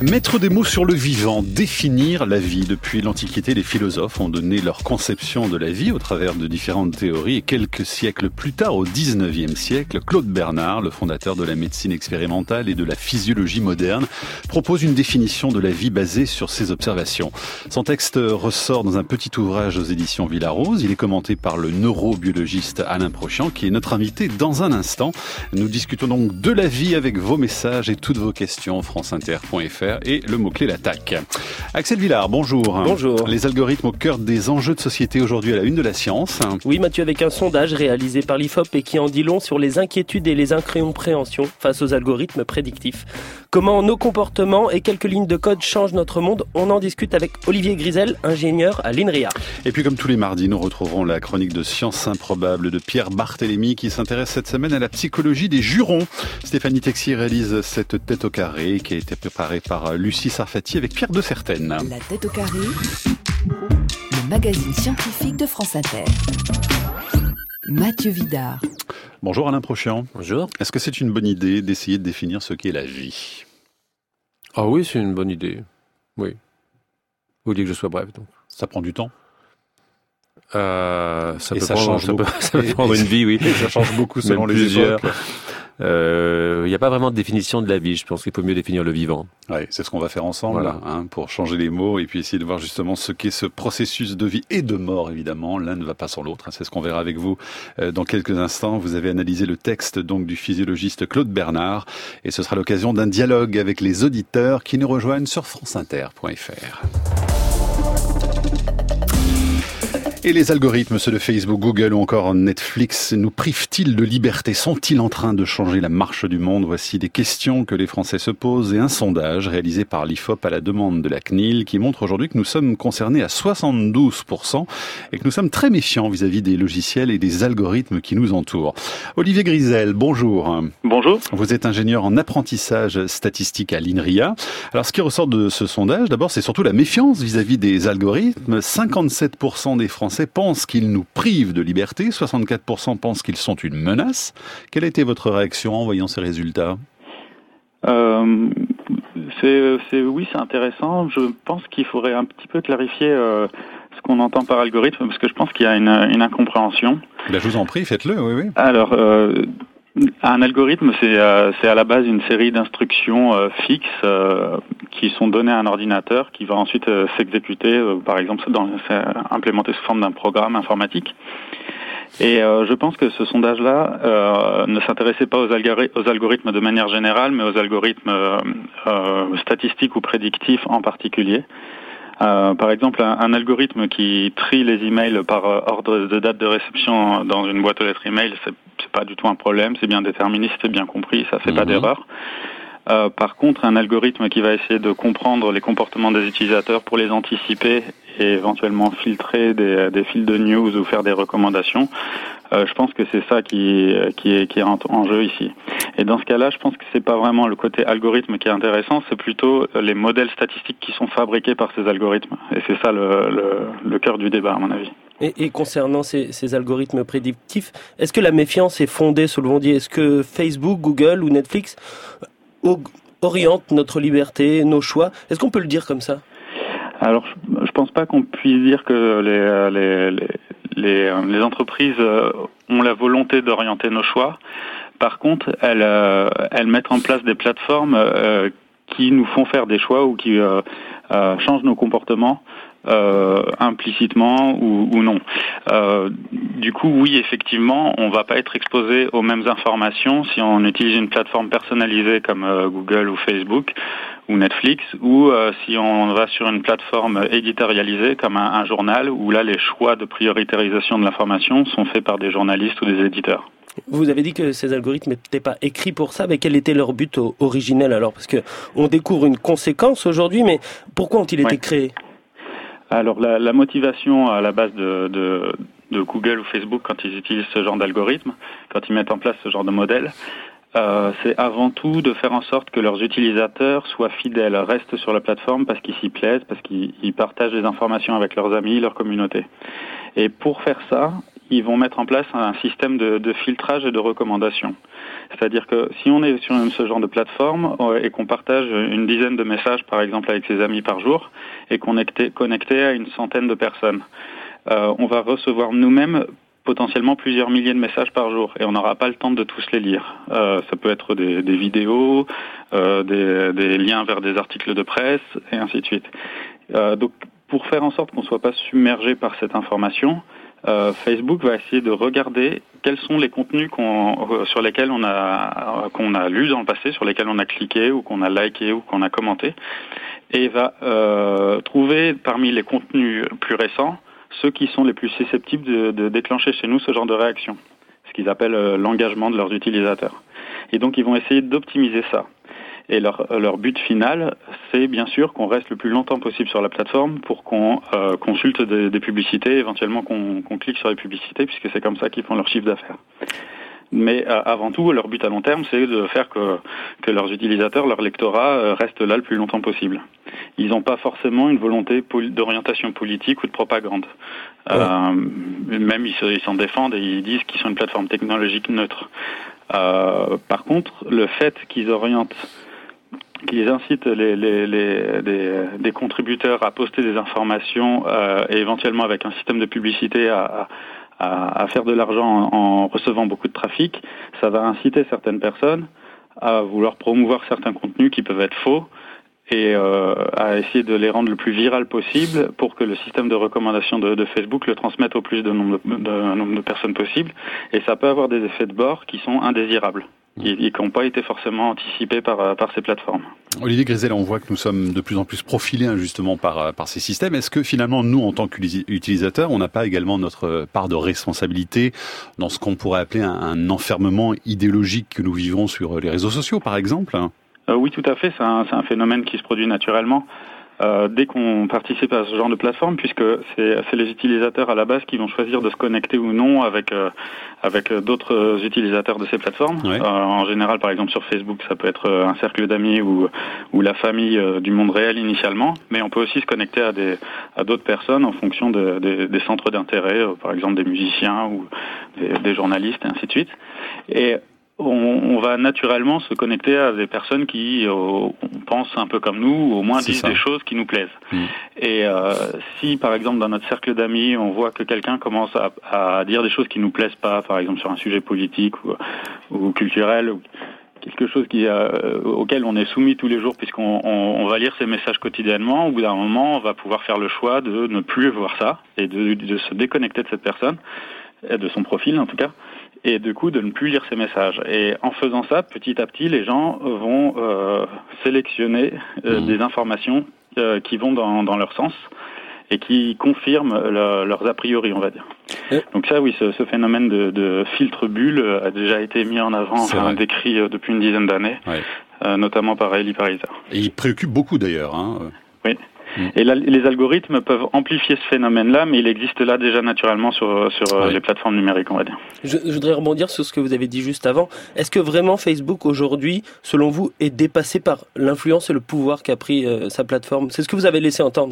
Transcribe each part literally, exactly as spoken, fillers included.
Mettre des mots sur le vivant, définir la vie. Depuis l'Antiquité, les philosophes ont donné leur conception de la vie au travers de différentes théories. Et quelques siècles plus tard, au dix-neuvième siècle, Claude Bernard, le fondateur de la médecine expérimentale et de la physiologie moderne, propose une définition de la vie basée sur ses observations. Son texte ressort dans un petit ouvrage aux éditions Villarose. Il est commenté par le neurobiologiste Alain Prochian, qui est notre invité dans un instant. Nous discutons donc de la vie avec vos messages et toutes vos questions. france inter point f r et le mot-clé l'attaque. Axel Villard, bonjour. Bonjour. Les algorithmes au cœur des enjeux de société aujourd'hui à la une de la science. Oui Mathieu, avec un sondage réalisé par l'I F O P et qui en dit long sur les inquiétudes et les incompréhensions face aux algorithmes prédictifs. Comment nos comportements et quelques lignes de code changent notre monde? On en discute avec Olivier Grisel, ingénieur à l'INRIA. Et puis comme tous les mardis, nous retrouverons la chronique de Science improbable de Pierre Barthélémy qui s'intéresse cette semaine à la psychologie des jurons. Stéphanie Texier réalise cette tête au carré qui a été préparée par Lucie Sarfati avec Pierre de Certaine. La tête au carré, le magazine scientifique de France Inter. Mathieu Vidard. Bonjour Alain Prochian. Bonjour. Est-ce que c'est une bonne idée d'essayer de définir ce qu'est la vie? Ah oui, c'est une bonne idée. Oui. Vous voulez que je sois bref, donc. Ça prend du temps. Euh, ça, et peut ça, prendre, change ça, peut, ça peut et, prendre une vie, oui. Et ça change beaucoup selon Même les plusieurs. époques. Il euh, n'y a pas vraiment de définition de la vie. Je pense qu'il faut mieux définir le vivant. Ouais, c'est ce qu'on va faire ensemble, Voilà. hein, pour changer les mots et puis essayer de voir justement ce qu'est ce processus de vie et de mort, évidemment. L'un ne va pas sans l'autre. C'est ce qu'on verra avec vous euh, dans quelques instants. Vous avez analysé le texte donc du physiologiste Claude Bernard et ce sera l'occasion d'un dialogue avec les auditeurs qui nous rejoignent sur france inter point f r. Et les algorithmes, ceux de Facebook, Google ou encore Netflix, nous privent-ils de liberté? Sont-ils en train de changer la marche du monde? Voici des questions que les Français se posent et un sondage réalisé par l'I F O P à la demande de la C N I L qui montre aujourd'hui que nous sommes concernés à soixante-douze pour cent et que nous sommes très méfiants vis-à-vis des logiciels et des algorithmes qui nous entourent. Olivier Grisel, bonjour. Bonjour. Vous êtes ingénieur en apprentissage statistique à l'INRIA. Alors ce qui ressort de ce sondage, d'abord, c'est surtout la méfiance vis-à-vis des algorithmes. cinquante-sept pour cent des Français pensent qu'ils nous privent de liberté, soixante-quatre pour cent pensent qu'ils sont une menace. Quelle a été votre réaction en voyant ces résultats? euh, c'est, c'est, Oui, c'est intéressant. Je pense qu'il faudrait un petit peu clarifier euh, ce qu'on entend par algorithme, parce que je pense qu'il y a une, une incompréhension. Là, je vous en prie, faites-le, oui, oui. Alors, euh, un algorithme, c'est, euh, c'est à la base une série d'instructions euh, fixes euh, qui sont données à un ordinateur qui va ensuite euh, s'exécuter, euh, par exemple, dans, c'est implémenté sous forme d'un programme informatique. Et euh, je pense que ce sondage-là euh, ne s'intéressait pas aux, algori- aux algorithmes de manière générale, mais aux algorithmes euh, euh, statistiques ou prédictifs en particulier. Euh, par exemple, un, un algorithme qui trie les emails par euh, ordre de date de réception dans une boîte aux lettres email, c'est, c'est pas du tout un problème, c'est bien déterminé, c'est bien compris, ça fait Mmh. pas d'erreur. Euh, par contre, un algorithme qui va essayer de comprendre les comportements des utilisateurs pour les anticiper et éventuellement filtrer des, des fils de news ou faire des recommandations, euh, je pense que c'est ça qui, qui, est, qui est en, en jeu ici. Et dans ce cas-là, je pense que c'est pas vraiment le côté algorithme qui est intéressant, c'est plutôt les modèles statistiques qui sont fabriqués par ces algorithmes. Et c'est ça le, le, le cœur du débat, à mon avis. Et, et concernant ces, ces algorithmes prédictifs, est-ce que la méfiance est fondée selon vous? Est-ce que Facebook, Google ou Netflix orientent notre liberté, nos choix? Est-ce qu'on peut le dire comme ça? Alors, je, je pense pas qu'on puisse dire que les, les, les, les, les entreprises ont la volonté d'orienter nos choix. Par contre, elles, euh, elles mettent en place des plateformes euh, qui nous font faire des choix ou qui euh, euh, changent nos comportements euh, implicitement ou, ou non. Euh, du coup, oui, effectivement, on va pas être exposé aux mêmes informations si on utilise une plateforme personnalisée comme euh, Google ou Facebook ou Netflix, ou euh, si on va sur une plateforme éditorialisée comme un, un journal, où là, les choix de prioritarisation de l'information sont faits par des journalistes ou des éditeurs. Vous avez dit que ces algorithmes n'étaient pas écrits pour ça, mais quel était leur but originel alors? Parce que on découvre une conséquence aujourd'hui, mais pourquoi ont-ils été ouais. créés? Alors la, la motivation à la base de, de, de Google ou Facebook quand ils utilisent ce genre d'algorithme, quand ils mettent en place ce genre de modèle, euh, c'est avant tout de faire en sorte que leurs utilisateurs soient fidèles, restent sur la plateforme parce qu'ils s'y plaisent, parce qu'ils partagent des informations avec leurs amis, leur communauté. Et pour faire ça, ils vont mettre en place un système de, de filtrage et de recommandation. C'est-à-dire que si on est sur ce genre de plateforme et qu'on partage une dizaine de messages, par exemple, avec ses amis par jour, et qu'on est connecté à une centaine de personnes, euh, on va recevoir nous-mêmes potentiellement plusieurs milliers de messages par jour, et on n'aura pas le temps de tous les lire. Euh, ça peut être des, des vidéos, euh, des, des liens vers des articles de presse, et ainsi de suite. Euh, donc, pour faire en sorte qu'on ne soit pas submergé par cette information, euh, Facebook va essayer de regarder quels sont les contenus qu'on, sur lesquels on a, qu'on a lus dans le passé, sur lesquels on a cliqué, ou qu'on a liké, ou qu'on a commenté, et va euh, trouver parmi les contenus plus récents ceux qui sont les plus susceptibles de, de déclencher chez nous ce genre de réaction, ce qu'ils appellent euh, l'engagement de leurs utilisateurs. Et donc ils vont essayer d'optimiser ça. Et leur, leur but final, c'est bien sûr qu'on reste le plus longtemps possible sur la plateforme pour qu'on euh, consulte des, des publicités, éventuellement qu'on, qu'on clique sur les publicités, puisque c'est comme ça qu'ils font leur chiffre d'affaires. Mais euh, avant tout, leur but à long terme, c'est de faire que, que leurs utilisateurs, leur lectorat, euh, restent là le plus longtemps possible. Ils n'ont pas forcément une volonté pol- d'orientation politique ou de propagande. Ouais. Euh, même ils, se, ils s'en défendent et ils disent qu'ils sont une plateforme technologique neutre. Euh, par contre, le fait qu'ils orientent, qu'ils incitent les, les, les, les, des contributeurs à poster des informations euh, et éventuellement avec un système de publicité à, à À, à faire de l'argent en, en recevant beaucoup de trafic, ça va inciter certaines personnes à vouloir promouvoir certains contenus qui peuvent être faux et euh, à essayer de les rendre le plus viral possible pour que le système de recommandation de, de Facebook le transmette au plus de nombre de, de, nombre de personnes possible. Et ça peut avoir des effets de bord qui sont indésirables et, et qui n'ont pas été forcément anticipés par, par ces plateformes. Olivier Grisel, on voit que nous sommes de plus en plus profilés justement par, par ces systèmes. Est-ce que finalement, nous, en tant qu'utilisateurs, on n'a pas également notre part de responsabilité dans ce qu'on pourrait appeler un, un enfermement idéologique que nous vivons sur les réseaux sociaux, par exemple ? euh, Oui, tout à fait. C'est un, c'est un phénomène qui se produit naturellement. Euh, dès qu'on participe à ce genre de plateforme, puisque c'est, c'est les utilisateurs à la base qui vont choisir de se connecter ou non avec euh, avec d'autres utilisateurs de ces plateformes. Ouais. Euh, en général, par exemple sur Facebook, ça peut être un cercle d'amis ou ou la famille euh, du monde réel initialement, mais on peut aussi se connecter à des à d'autres personnes en fonction de, de, des centres d'intérêt, euh, par exemple des musiciens ou des, des journalistes et ainsi de suite. Et On, on va naturellement se connecter à des personnes qui euh, pensent un peu comme nous, ou au moins disent des choses qui nous plaisent. Mmh. Et euh, si, par exemple, dans notre cercle d'amis, on voit que quelqu'un commence à, à dire des choses qui nous plaisent pas, par exemple sur un sujet politique ou, ou culturel, ou quelque chose qui, euh, auquel on est soumis tous les jours, puisqu'on on, on va lire ces messages quotidiennement, au bout d'un moment, on va pouvoir faire le choix de ne plus voir ça et de, de se déconnecter de cette personne, de son profil en tout cas, et du coup de ne plus lire ces messages. Et en faisant ça, petit à petit, les gens vont euh, sélectionner euh, mmh. des informations euh, qui vont dans, dans leur sens et qui confirment le, leurs a priori, on va dire. Et donc ça, oui, ce, ce phénomène de, de filtre bulle a déjà été mis en avant, enfin, décrit euh, depuis une dizaine d'années, ouais. euh, notamment par Eli Pariser. Et il préoccupe beaucoup d'ailleurs. Hein. Oui. Et la, les algorithmes peuvent amplifier ce phénomène-là, mais il existe là déjà naturellement sur, sur ouais. les plateformes numériques, on va dire. Je, je voudrais rebondir sur ce que vous avez dit juste avant. Est-ce que vraiment Facebook aujourd'hui, selon vous, est dépassé par l'influence et le pouvoir qu'a pris euh, sa plateforme ? C'est ce que vous avez laissé entendre ?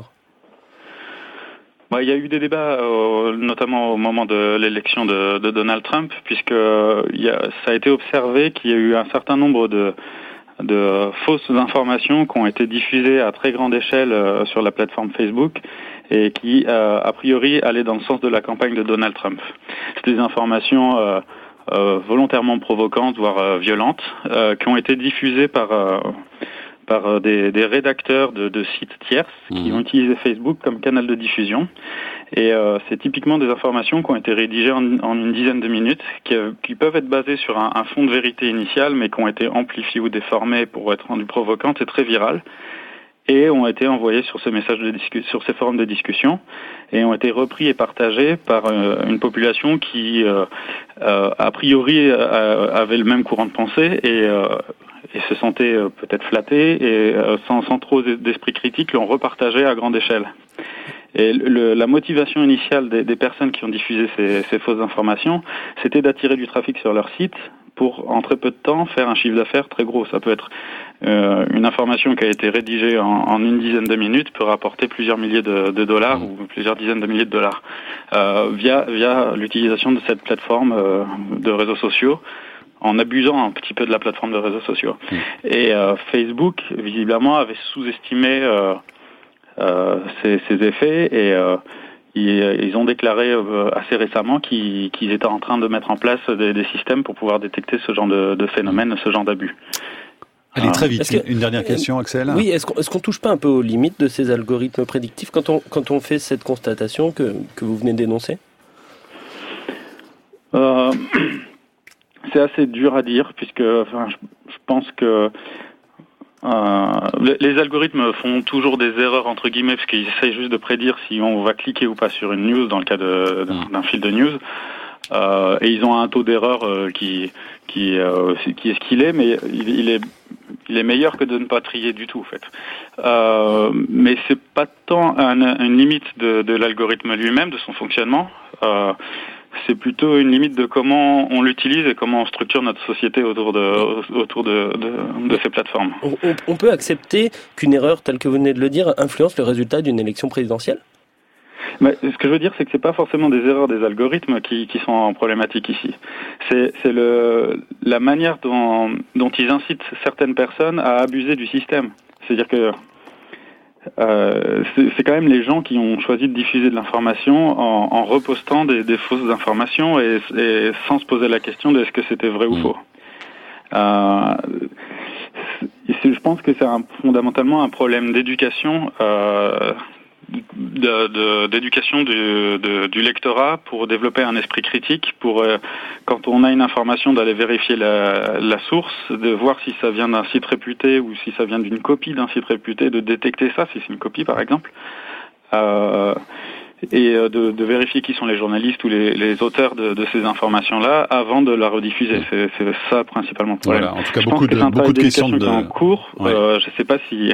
Bah, il y a eu des débats, euh, notamment au moment de l'élection de, de Donald Trump, puisque euh, il y a, ça a été observé qu'il y a eu un certain nombre de de fausses informations qui ont été diffusées à très grande échelle euh, sur la plateforme Facebook et qui, euh, a priori, allaient dans le sens de la campagne de Donald Trump. C'est des informations euh, euh, volontairement provocantes, voire euh, violentes, euh, qui ont été diffusées par euh, par des, des rédacteurs de, de sites tierces mmh. qui ont utilisé Facebook comme canal de diffusion. Et euh, c'est typiquement des informations qui ont été rédigées en, en une dizaine de minutes, qui, qui peuvent être basées sur un, un fond de vérité initial, mais qui ont été amplifiées ou déformées pour être rendues provocantes et très virales, et ont été envoyées sur ces messages de discu- sur ces forums de discussion, et ont été repris et partagés par euh, une population qui, euh, euh, a priori, euh, avait le même courant de pensée et euh, et se sentaient euh, peut-être flattés et euh, sans, sans trop d'esprit critique l'ont repartagé à grande échelle. Et le, la motivation initiale des, des personnes qui ont diffusé ces, ces fausses informations, c'était d'attirer du trafic sur leur site pour, en très peu de temps, faire un chiffre d'affaires très gros. Ça peut être euh, une information qui a été rédigée en, en une dizaine de minutes peut rapporter plusieurs milliers de, de dollars mmh. ou plusieurs dizaines de milliers de dollars euh, via via l'utilisation de cette plateforme euh, de réseaux sociaux, en abusant un petit peu de la plateforme de réseaux sociaux. Mmh. Et euh, Facebook, visiblement, avait sous-estimé euh, euh, ces, ces effets et euh, ils, ils ont déclaré euh, assez récemment qu'ils, qu'ils étaient en train de mettre en place des, des systèmes pour pouvoir détecter ce genre de, de phénomène, ce genre d'abus. Allez, très vite. Que, une dernière question, Axel. Oui, est-ce qu'on, est-ce qu'on touche pas un peu aux limites de ces algorithmes prédictifs quand on, quand on fait cette constatation que, que vous venez d'énoncer ? euh, C'est assez dur à dire, puisque enfin, je, je pense que euh, les, les algorithmes font toujours des erreurs, entre guillemets, parce qu'ils essayent juste de prédire si on va cliquer ou pas sur une news, dans le cas de, d'un, d'un fil de news. Euh, et ils ont un taux d'erreur euh, qui qui euh, qui est ce qu'il est, mais il, il est il est meilleur que de ne pas trier du tout, en fait. Euh, mais c'est pas tant un, une limite de, de l'algorithme lui-même, de son fonctionnement. Euh, c'est plutôt une limite de comment on l'utilise et comment on structure notre société autour de autour de de, de ces plateformes. On, on peut accepter qu'une erreur telle que vous venez de le dire influence le résultat d'une élection présidentielle ? Mais ce que je veux dire, c'est que c'est pas forcément des erreurs des algorithmes qui, qui sont problématiques ici. C'est, c'est le, la manière dont, dont ils incitent certaines personnes à abuser du système. C'est-à-dire que euh, c'est, c'est quand même les gens qui ont choisi de diffuser de l'information en, en repostant des, des fausses informations et, et sans se poser la question de est-ce que c'était vrai ou faux. Euh, je pense que c'est un, fondamentalement un problème d'éducation. Euh, De, de, d'éducation du, de, du lectorat pour développer un esprit critique, pour euh, quand on a une information d'aller vérifier la, la source, de voir si ça vient d'un site réputé ou si ça vient d'une copie d'un site réputé, de détecter ça, si c'est une copie par exemple, euh, et de, de vérifier qui sont les journalistes ou les, les auteurs de, de ces informations-là avant de la rediffuser. C'est, c'est ça principalement le problème. Voilà, en tout cas, je beaucoup pense que de, c'est un beaucoup de questions de... en cours. Ouais. Euh, je ne sais pas si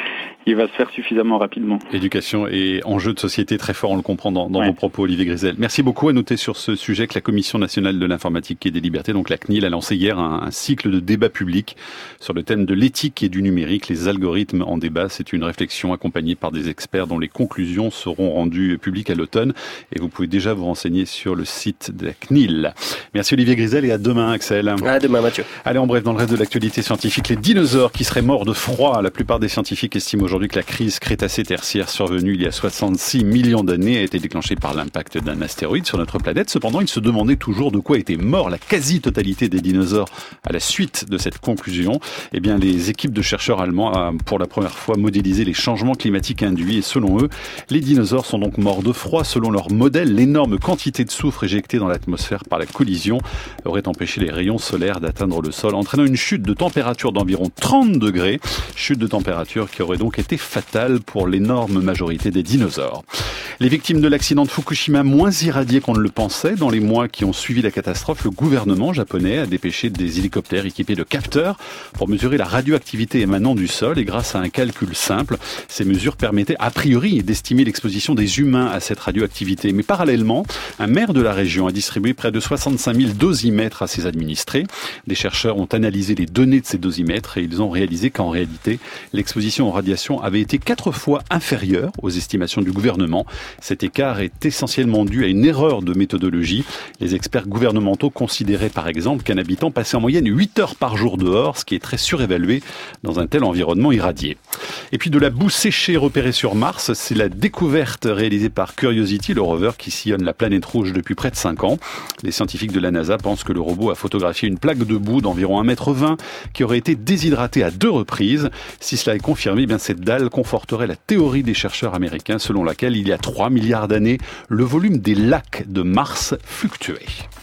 il va se faire suffisamment rapidement. Éducation et enjeu de société très fort, on le comprend dans, dans ouais. vos propos, Olivier Grisel. Merci beaucoup. À noter sur ce sujet que la Commission nationale de l'informatique et des libertés, donc la C N I L, a lancé hier un, un cycle de débat public sur le thème de l'éthique et du numérique, les algorithmes en débat. C'est une réflexion accompagnée par des experts dont les conclusions seront rendues publiques à l'automne. Et vous pouvez déjà vous renseigner sur le site de la C N I L. Merci Olivier Grisel et à demain Axel. À demain Mathieu. Allez, en bref, dans le reste de l'actualité scientifique, les dinosaures qui seraient morts de froid. La plupart des scientifiques estiment aujourd'hui que la crise Crétacé-Tertiaire survenue il y a soixante-six millions d'années a été déclenchée par l'impact d'un astéroïde sur notre planète. Cependant, ils se demandaient toujours de quoi était mort la quasi-totalité des dinosaures à la suite de cette conclusion. Eh bien, les équipes de chercheurs allemands ont pour la première fois modélisé les changements climatiques induits et selon eux, les dinosaures sont donc morts de froid. Selon leur modèle, l'énorme quantité de soufre éjectée dans l'atmosphère par la collision aurait empêché les rayons solaires d'atteindre le sol, entraînant une chute de température d'environ trente degrés. Chute de température qui aurait donc été fatale pour l'énorme majorité des dinosaures. Les victimes de l'accident de Fukushima moins irradiées qu'on ne le pensait. Dans les mois qui ont suivi la catastrophe, le gouvernement japonais a dépêché des hélicoptères équipés de capteurs pour mesurer la radioactivité émanant du sol et grâce à un calcul simple, ces mesures permettaient a priori d'estimer l'exposition des humains à cette radioactivité. Mais parallèlement, un maire de la région a distribué près de soixante-cinq mille dosimètres à ses administrés. Des chercheurs ont analysé les données de ces dosimètres et ils ont réalisé qu'en réalité, l'exposition aux radiations avait été quatre fois inférieure aux estimations du gouvernement. Cet écart est essentiellement dû à une erreur de méthodologie. Les experts gouvernementaux considéraient par exemple qu'un habitant passait en moyenne huit heures par jour dehors, ce qui est très surévalué dans un tel environnement irradié. Et puis de la boue séchée repérée sur Mars, c'est la découverte réalisée par Curiosity, le rover qui sillonne la planète rouge depuis près de cinq ans. Les scientifiques de la NASA pensent que le robot a photographié une plaque de boue d'environ un mètre vingt qui aurait été déshydratée à deux reprises. Si cela est confirmé, eh bien cette dalle conforterait la théorie des chercheurs américains selon laquelle il y a trois milliards d'années, le volume des lacs de Mars fluctuait.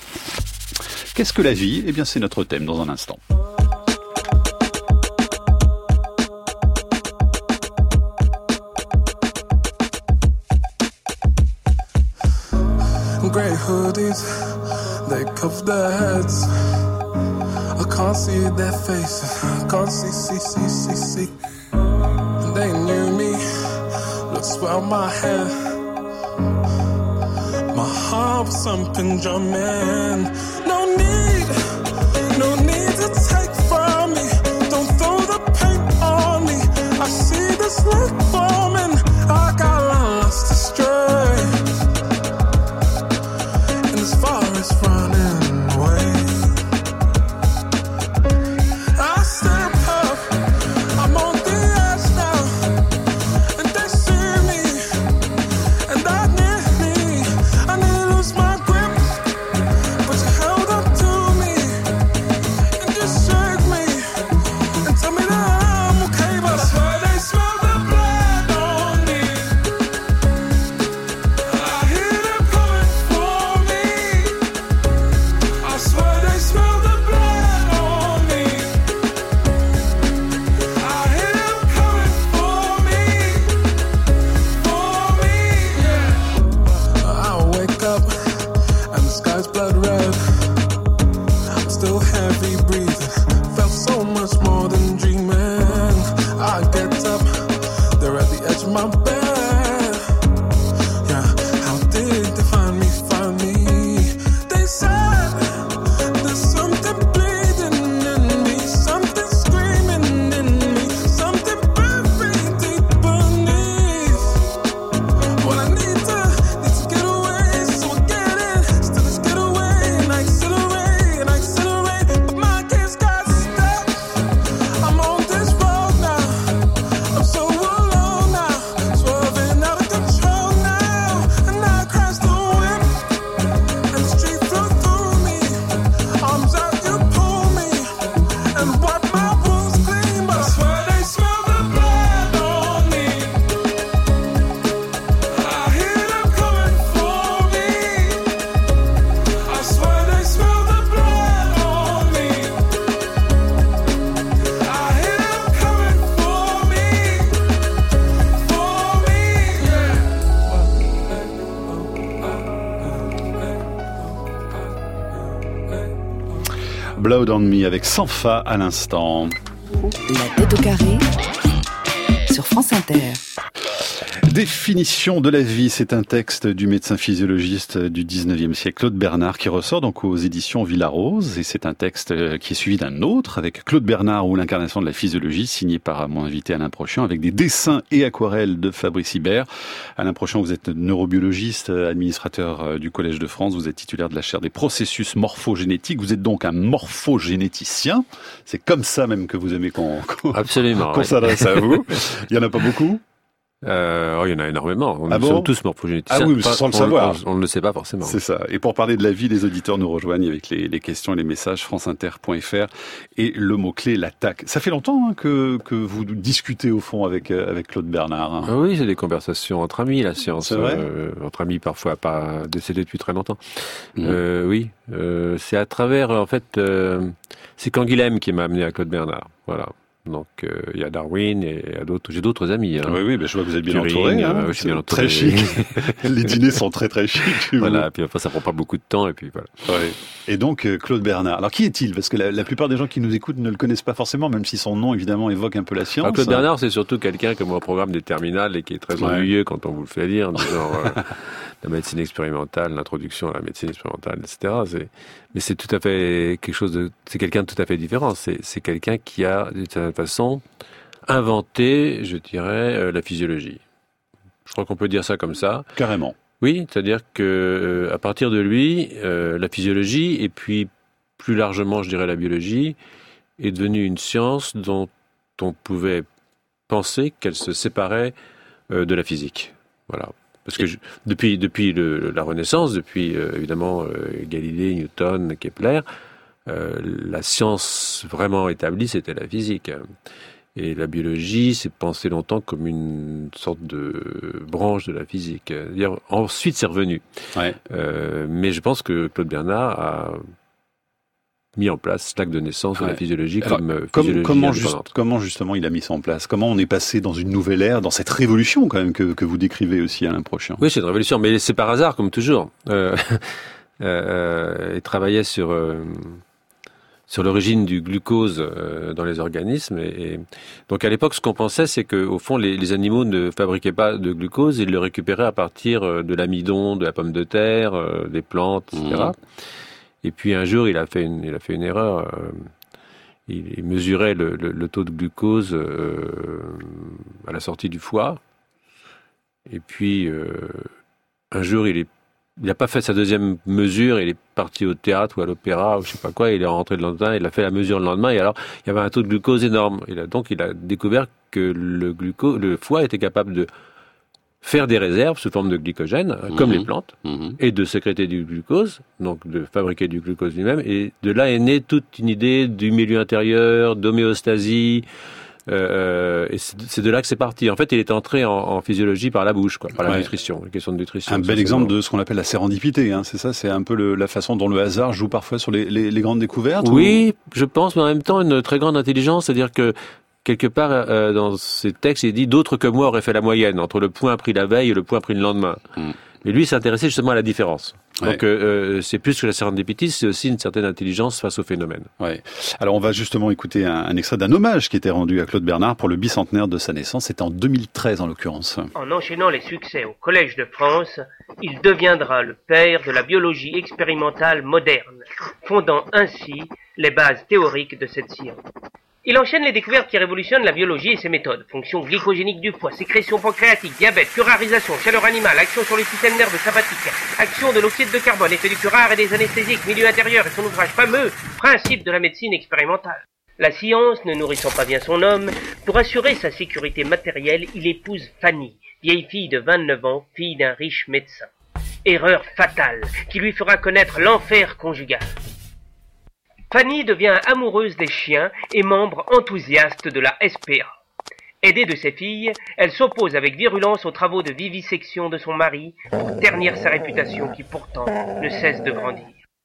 Qu'est-ce que la vie ? Eh bien c'est notre thème dans un instant. Grey hoodies, they cover their heads. I can't see their faces, I can't see, see, see, see, see. And they knew me, looked swell my hair. My heart was thumping, drumming. No need, no Blood on Me avec Sanfa à l'instant. La tête au carré sur France Inter. Définition de la vie, c'est un texte du médecin physiologiste du dix-neuvième siècle, Claude Bernard, qui ressort donc aux éditions Villarose. Et c'est un texte qui est suivi d'un autre avec Claude Bernard ou l'incarnation de la physiologie, signé par mon invité Alain Prochian, avec des dessins et aquarelles de Fabrice Hibert. Alain Prochian, vous êtes neurobiologiste, administrateur du Collège de France, vous êtes titulaire de la chaire des processus morphogénétiques, vous êtes donc un morphogénéticien. C'est comme ça même que vous aimez qu'on, qu'on, Absolument, qu'on oui. s'adresse à vous. Il n'y en a pas beaucoup? Euh, oh, il y en a énormément. On Ah nous bon sommes tous morphogénéticiens. Ah oui, mais sans le on, savoir. On, on ne le sait pas forcément. C'est ça. Et pour parler de la vie, les auditeurs nous rejoignent avec les, les questions et les messages franceinter point f r et le mot-clé l'attaque. Ça fait longtemps hein, que, que vous discutez au fond avec, avec Claude Bernard. Hein. Ah oui, c'est des conversations entre amis, la science. C'est vrai euh, entre amis, parfois pas décédés depuis très longtemps. Mmh. Euh, oui, euh, c'est à travers, en fait, euh, c'est Canguilhem qui m'a amené à Claude Bernard. Voilà. Donc euh, il y a Darwin et il y a d'autres, j'ai d'autres amis. Hein. Oui, oui, ben, je vois que vous êtes bien Turing, entouré. Hein. euh, je suis bien entouré. Très chic. Les dîners sont très très chics. Voilà, puis après ça prend pas beaucoup de temps et puis voilà. Ouais. Et donc euh, Claude Bernard. Alors qui est-il? Parce que la, la plupart des gens qui nous écoutent ne le connaissent pas forcément, même si son nom évidemment évoque un peu la science. Alors, Claude Bernard, c'est surtout quelqu'un comme au programme des terminales et qui est très Ouais. ennuyeux quand on vous le fait lire, en disant euh, la médecine expérimentale, l'introduction à la médecine expérimentale, et cetera. C'est, mais c'est tout à fait quelque chose de, c'est quelqu'un de tout à fait différent. C'est, c'est quelqu'un qui a d'une certaine façon inventé, je dirais, euh, la physiologie. Je crois qu'on peut dire ça comme ça. Carrément. Oui, c'est-à-dire que euh, à partir de lui, euh, la physiologie et puis plus largement, je dirais, la biologie est devenue une science dont on pouvait penser qu'elle se séparait euh, de la physique. Voilà. Parce que je, depuis depuis le, la Renaissance, depuis euh, évidemment euh, Galilée, Newton, Kepler, euh, la science vraiment établie, c'était la physique. Et la biologie s'est pensée longtemps comme une sorte de branche de la physique. C'est-à-dire, ensuite, c'est revenu. Ouais. Euh, mais je pense que Claude Bernard a mis en place l'acte de naissance ouais. de la physiologie Alors, comme comme, physiologie comment, indépendante. juste, comment justement il a mis ça en place? Comment on est passé dans une nouvelle ère, dans cette révolution quand même que, que vous décrivez aussi Alain Prochian? Oui, c'est une révolution, mais c'est par hasard comme toujours. Euh, euh, il travaillait sur... Euh, sur l'origine du glucose euh, dans les organismes. Et, et donc à l'époque, ce qu'on pensait, c'est que au fond, les, les animaux ne fabriquaient pas de glucose, ils le récupéraient à partir euh, de l'amidon, de la pomme de terre, euh, des plantes, et cetera. Mmh. Et puis un jour, il a fait une, il a fait une erreur. Euh, il, il mesurait le, le, le taux de glucose euh, à la sortie du foie. Et puis euh, un jour, il est Il n'a pas fait sa deuxième mesure, il est parti au théâtre ou à l'opéra ou je sais pas quoi, il est rentré le lendemain, il a fait la mesure le lendemain et alors il y avait un taux de glucose énorme. Il a, donc il a découvert que le, glucose, le foie était capable de faire des réserves sous forme de glycogène, mmh. comme les plantes, mmh. et de sécréter du glucose, donc de fabriquer du glucose lui-même. Et de là est née toute une idée du milieu intérieur, d'homéostasie. Euh, et c'est, c'est de là que c'est parti. En fait, il est entré en, en physiologie par la bouche, quoi, par la ouais. nutrition, les questions de nutrition. Un bel exemple de ce qu'on appelle la sérendipité, hein, c'est ça, c'est un peu le, la façon dont le hasard joue parfois sur les, les, les grandes découvertes. Oui, ou... je pense, mais en même temps une très grande intelligence, c'est-à-dire que quelque part euh, dans ces textes, il dit d'autres que moi auraient fait la moyenne entre le point pris la veille et le point pris le lendemain. Hum. Mais lui, il s'intéressait justement à la différence. Ouais. Donc, euh, c'est plus que la sérendipité, c'est aussi une certaine intelligence face au phénomène. Ouais. Alors, on va justement écouter un, un extrait d'un hommage qui était rendu à Claude Bernard pour le bicentenaire de sa naissance. C'était en deux mille treize, en l'occurrence. En enchaînant les succès au Collège de France, il deviendra le père de la biologie expérimentale moderne, fondant ainsi les bases théoriques de cette science. Il enchaîne les découvertes qui révolutionnent la biologie et ses méthodes. Fonction glycogénique du foie, sécrétion pancréatique, diabète, curarisation, chaleur animale, action sur le système nerveux sympathique, action de l'oxyde de carbone, effet du curare et des anesthésiques, milieu intérieur et son ouvrage fameux, Principe de la médecine expérimentale. La science ne nourrissant pas bien son homme, pour assurer sa sécurité matérielle, il épouse Fanny, vieille fille de vingt-neuf ans, fille d'un riche médecin. Erreur fatale, qui lui fera connaître l'enfer conjugal. Fanny devient amoureuse des chiens et membre enthousiaste de la S P A. Aidée de ses filles, elle s'oppose avec virulence aux travaux de vivisection de son mari pour ternir sa réputation qui pourtant ne cesse de grandir.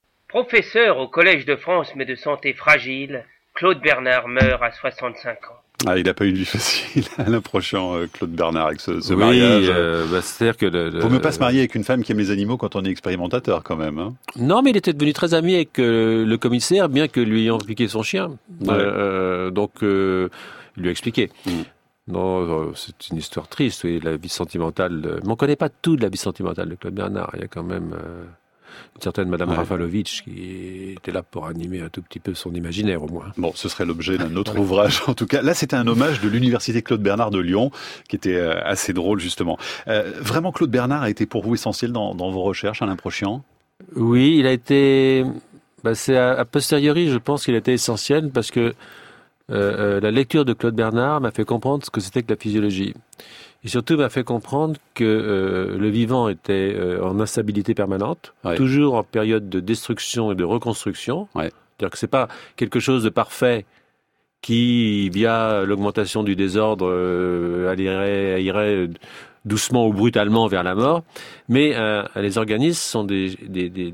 Professeur au Collège de France mais de santé fragile, Claude Bernard meurt à soixante-cinq ans. Ah, il n'a pas eu de vie facile, Alain Prochant, euh, Claude Bernard, avec ce, ce oui, mariage. Euh, bah, c'est-à-dire que le, le, Faut mieux pas se marier avec une femme qui aime les animaux quand on est expérimentateur, quand même. Hein. Non, mais il était devenu très ami avec euh, le commissaire, bien que lui ayant piqué son chien. Ouais. Euh, donc, euh, il lui a expliqué. Mm. Non, euh, c'est une histoire triste, oui, la vie sentimentale. De... Mais on ne connaît pas tout de la vie sentimentale de Claude Bernard. Il y a quand même euh, une certaine Madame ouais. Rafalovitch qui était là pour animer un tout petit peu son imaginaire, au moins. Bon, ce serait l'objet d'un autre ouvrage, en tout cas. Là, c'était un hommage de l'Université Claude Bernard de Lyon, qui était euh, assez drôle, justement. Euh, vraiment, Claude Bernard a été pour vous essentiel dans, dans vos recherches, Alain Prochant ? Oui, il a été... Bah, c'est a, a posteriori, je pense qu'il a été essentiel, parce que Euh, euh, la lecture de Claude Bernard m'a fait comprendre ce que c'était que la physiologie. Et surtout m'a fait comprendre que euh, le vivant était euh, en instabilité permanente, ouais. toujours en période de destruction et de reconstruction. Ouais. C'est-à-dire que c'est pas quelque chose de parfait qui, via l'augmentation du désordre, euh, irait, irait doucement ou brutalement vers la mort. Mais euh, les organismes sont des, des, des,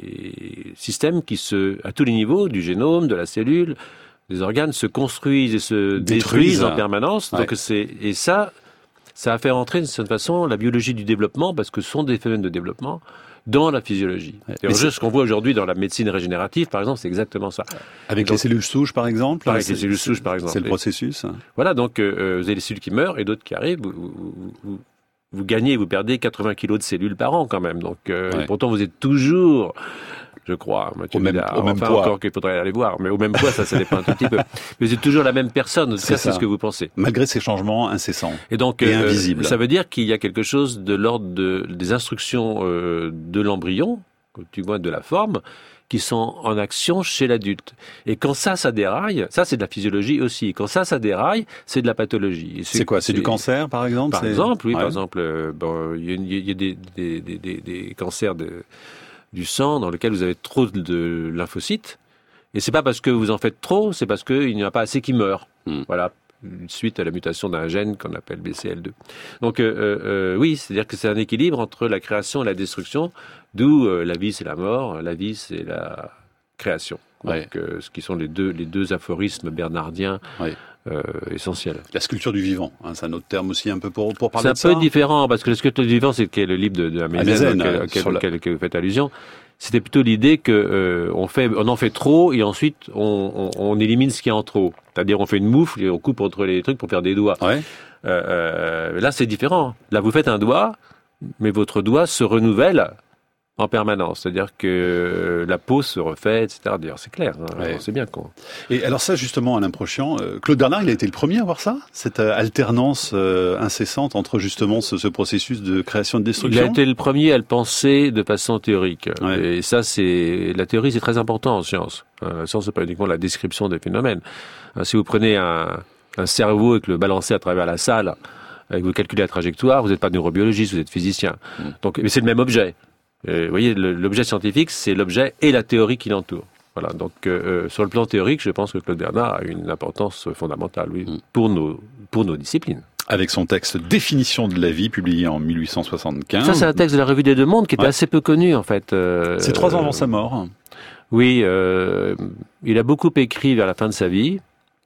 des systèmes qui se, à tous les niveaux, du génome, de la cellule, les organes se construisent et se détruisent, détruisent en permanence. Ouais. Donc c'est, et ça, ça a fait rentrer d'une certaine façon la biologie du développement, parce que ce sont des phénomènes de développement, dans la physiologie. Ouais. Et ce qu'on voit aujourd'hui dans la médecine régénérative, par exemple, c'est exactement ça. Avec donc, les cellules souches, par exemple Avec les cellules souches, par exemple. C'est le processus. Voilà, donc euh, vous avez des cellules qui meurent et d'autres qui arrivent. Vous, vous, vous, vous gagnez et vous perdez quatre-vingts kilos de cellules par an, quand même. Donc, euh, ouais. pourtant, vous êtes toujours... je crois, Mathieu au même, Médard. au même enfin, poids. Encore qu'il faudrait aller voir, mais au même poids, ça, ça dépend un tout petit peu. Mais c'est toujours la même personne, c'est, c'est ce que vous pensez. Malgré ces changements incessants et, donc, et euh, invisibles. Ça veut dire qu'il y a quelque chose de l'ordre de, des instructions euh, de l'embryon, du moins de la forme, qui sont en action chez l'adulte. Et quand ça, ça déraille, ça c'est de la physiologie aussi. Quand ça, ça déraille, c'est de la pathologie. Et c'est, c'est quoi C'est, c'est du cancer, par exemple Par c'est... exemple, oui, ouais. par exemple, euh, bon, il y a, il y a des, des, des, des, des cancers de... du sang dans lequel vous avez trop de lymphocytes. Et c'est pas parce que vous en faites trop, c'est parce qu'il n'y en a pas assez qui meurent. Mm. Voilà, suite à la mutation d'un gène qu'on appelle B C L deux. Donc euh, euh, oui, c'est-à-dire que c'est un équilibre entre la création et la destruction, d'où euh, la vie c'est la mort, la vie c'est la création. Ouais. Donc euh, ce qui sont les deux, les deux aphorismes bernardiens ouais. euh, essentiels. La sculpture du vivant, hein, c'est un autre terme aussi un peu pour, pour parler de ça. C'est un peu différent, parce que la sculpture du vivant, c'est le livre de, de Amezen auquel, auquel, la... auquel vous faites allusion. C'était plutôt l'idée que euh, on fait, on en fait trop et ensuite on, on, on élimine ce qui est en trop. C'est-à-dire on fait une moufle et on coupe entre les trucs pour faire des doigts. Ouais. Euh, euh, là c'est différent. Là vous faites un doigt, mais votre doigt se renouvelle en permanence. C'est-à-dire que la peau se refait, et cetera. D'ailleurs, c'est clair. Hein, ouais. C'est bien con. Et alors ça, justement, Alain Prochant, euh, Claude Bernard, il a été le premier à voir ça, cette euh, alternance euh, incessante entre justement ce, ce processus de création et de destruction. Il a été le premier à le penser de façon théorique. Ouais. Et ça, c'est la théorie, c'est très important en science. Euh, la science, c'est pas uniquement la description des phénomènes. Euh, si vous prenez un, un cerveau et que le balancez à travers la salle, et que vous calculez la trajectoire, vous n'êtes pas neurobiologiste, vous êtes physicien. Mm. Donc, mais c'est le même objet. Euh, vous voyez, le, l'objet scientifique, c'est l'objet et la théorie qui l'entoure. Voilà. Donc, euh, sur le plan théorique, je pense que Claude Bernard a une importance fondamentale, oui, mmh. pour nos pour nos disciplines. Avec son texte Définition de la vie, publié en dix-huit cent soixante-quinze. Ça, c'est un texte de la Revue des Deux Mondes qui était ouais. assez peu connu, en fait. Euh, c'est trois ans avant sa mort. Oui, euh, il a beaucoup écrit vers la fin de sa vie.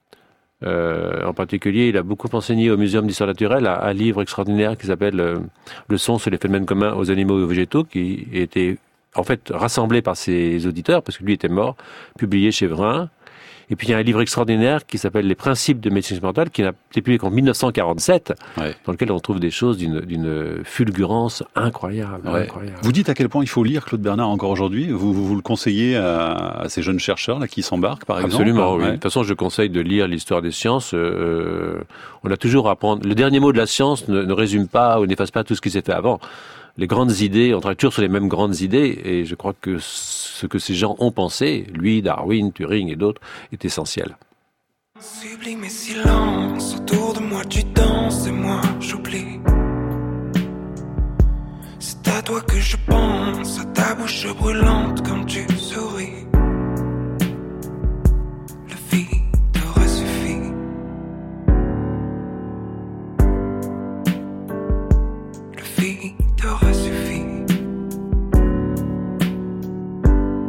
Euh, en particulier, il a beaucoup enseigné au Muséum d'histoire naturelle à un livre extraordinaire qui s'appelle euh, Leçons sur les phénomènes communs aux animaux et aux végétaux, qui était en fait rassemblé par ses auditeurs, parce que lui était mort, publié chez Vrin. Et puis il y a un livre extraordinaire qui s'appelle Les principes de médecine expérimentale, qui a été publié en dix-neuf cent quarante-sept, ouais. dans lequel on trouve des choses d'une, d'une fulgurance incroyable, ouais. incroyable. Vous dites à quel point il faut lire Claude Bernard encore aujourd'hui. Vous, vous, vous le conseillez à, à ces jeunes chercheurs là qui s'embarquent, par exemple? Absolument, oui. Ouais. De toute façon, je conseille de lire l'histoire des sciences. Euh, on a toujours à apprendre. Le dernier mot de la science ne, ne résume pas ou n'efface pas tout ce qui s'est fait avant. Les grandes idées, on travaille toujours sur les mêmes grandes idées, et je crois que ce que ces gens ont pensé, lui, Darwin, Turing et d'autres, est essentiel. Sublime et silence, autour de moi tu danses et moi j'oublie. C'est à toi que je pense, à ta bouche brûlante quand tu souris. Le vide aurait suffi. Le vide aurait suffi.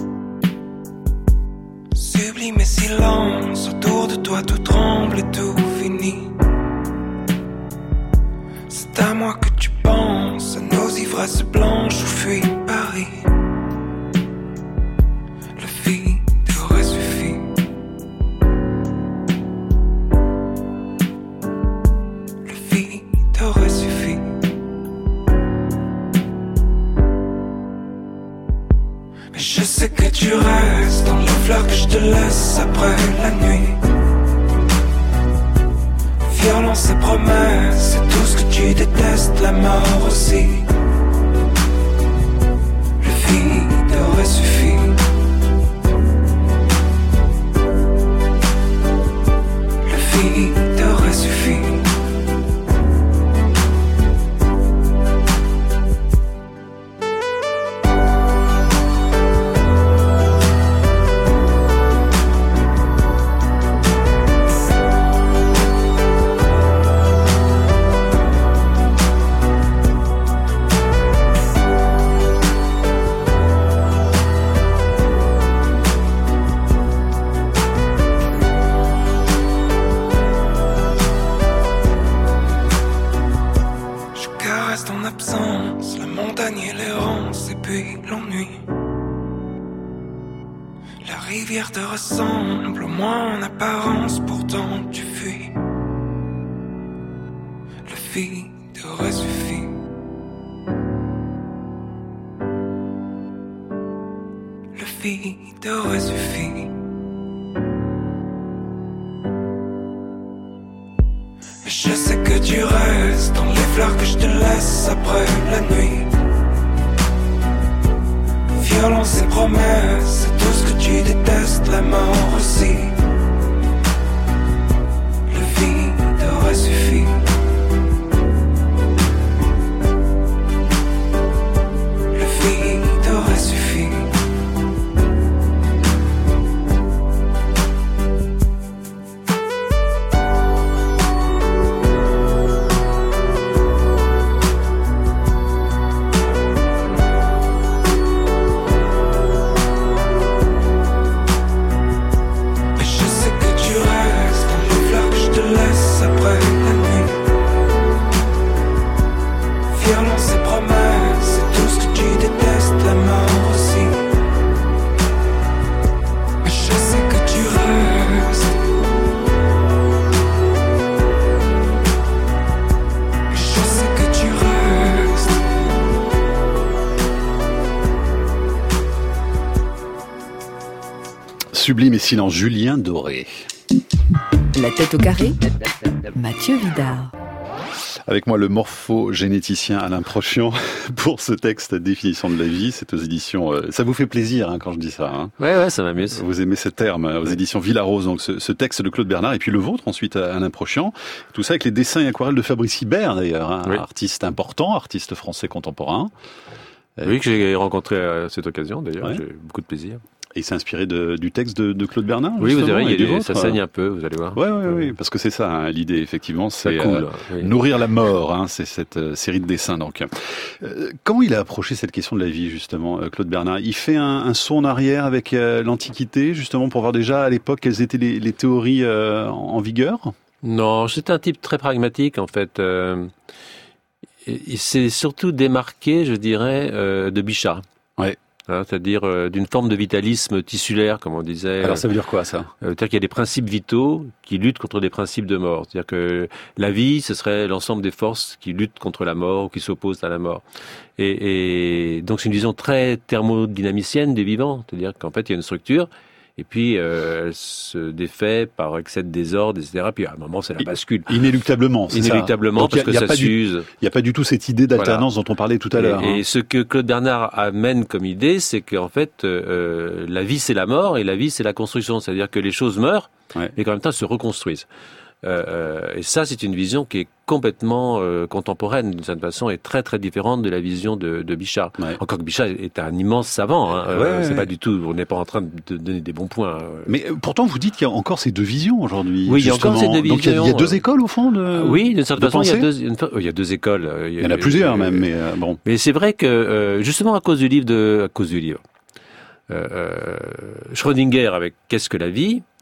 Sublime et silence, autour de toi tout tremble et tout fini. C'est à moi que tu penses, à nos ivresses blanches où fuit Paris. Le vide aurait suffi. Le vide aurait suffi. Mais je sais que tu restes dans les fleurs que je te laisse après la nuit. Violence et promesses, c'est tout ce que tu détestes, la mort aussi. Le vide aurait suffi. Le vide aurait suffi. Te ressemble au moins en apparence, pourtant tu fuis. Le vide aurait suffi. Le vide aurait suffi. Mais je sais que tu restes dans les fleurs que je te laisse après la nuit. Violence et promesses, c'est tout ce que tu détestes, la mort aussi. Le vide aurait suffi. Le vide aurait suffi. Sublime et silence, Julien Doré. La tête au carré, Mathieu Vidard. Avec moi, le morphogénéticien Alain Prochian pour ce texte Définition de la vie. C'est aux éditions... Euh, ça vous fait plaisir hein, quand je dis ça hein. Ouais, ouais, ça m'amuse. Vous aimez ce terme, aux éditions Villarose. Donc ce, ce texte de Claude Bernard et puis le vôtre ensuite, Alain Prochian. Tout ça avec les dessins et aquarelles de Fabrice Hibert d'ailleurs, hein, oui. Artiste important, artiste français contemporain. Oui, que j'ai rencontré à cette occasion d'ailleurs. Ouais. J'ai eu beaucoup de plaisir. Et c'est inspiré de, du texte de, de Claude Bernard. Oui, vous verrez, il y a ça saigne un peu, vous allez voir. Oui, oui, oui, parce que c'est ça hein, l'idée, effectivement, c'est cool, euh, oui. Nourrir la mort. Hein, c'est cette euh, série de dessins. Donc, euh, comment il a approché cette question de la vie, justement, euh, Claude Bernard? Il fait un, un saut en arrière avec euh, l'Antiquité, justement, pour voir déjà à l'époque quelles étaient les, les théories euh, en vigueur. Non, c'est un type très pragmatique, en fait. Euh, il s'est surtout démarqué, je dirais, euh, de Bichat. Ouais. Hein, c'est-à-dire euh, d'une forme de vitalisme tissulaire, comme on disait. Alors ça veut dire quoi ça? euh, C'est-à-dire qu'il y a des principes vitaux qui luttent contre des principes de mort. C'est-à-dire que la vie, ce serait l'ensemble des forces qui luttent contre la mort ou qui s'opposent à la mort. Et, et donc c'est une vision très thermodynamicienne des vivants. C'est-à-dire qu'en fait il y a une structure et puis euh, elle se défait par excès de désordre, et cetera. Puis à un moment, c'est la bascule. Inéluctablement, c'est Inéluctablement, ça. parce que ça s'use. Il n'y a pas du tout cette idée d'alternance voilà. dont on parlait tout à l'heure. Et, hein. et ce que Claude Bernard amène comme idée, c'est qu'en fait, euh, la vie, c'est la mort, et la vie, c'est la construction. C'est-à-dire que les choses meurent, ouais. mais qu'en même temps, elles se reconstruisent. Euh, et ça, c'est une vision qui est complètement euh, contemporaine, d'une certaine façon, et très très différente de la vision de, de Bichat. Ouais. Encore que Bichat est un immense savant. Hein. Ouais, euh, c'est ouais. pas du tout. On n'est pas en train de donner des bons points. Hein. Mais pourtant, vous dites qu'il y a encore ces deux visions aujourd'hui. Oui, il y a encore ces deux visions. Donc il y, a, il y a deux écoles au fond de. Oui, d'une certaine façon, il y, a deux, une, il y a deux écoles. Il y, il y en a plusieurs euh, même, mais euh, bon. Mais c'est vrai que euh, justement à cause du livre de, à cause du livre, euh, Schrödinger avec Qu'est-ce que la vie?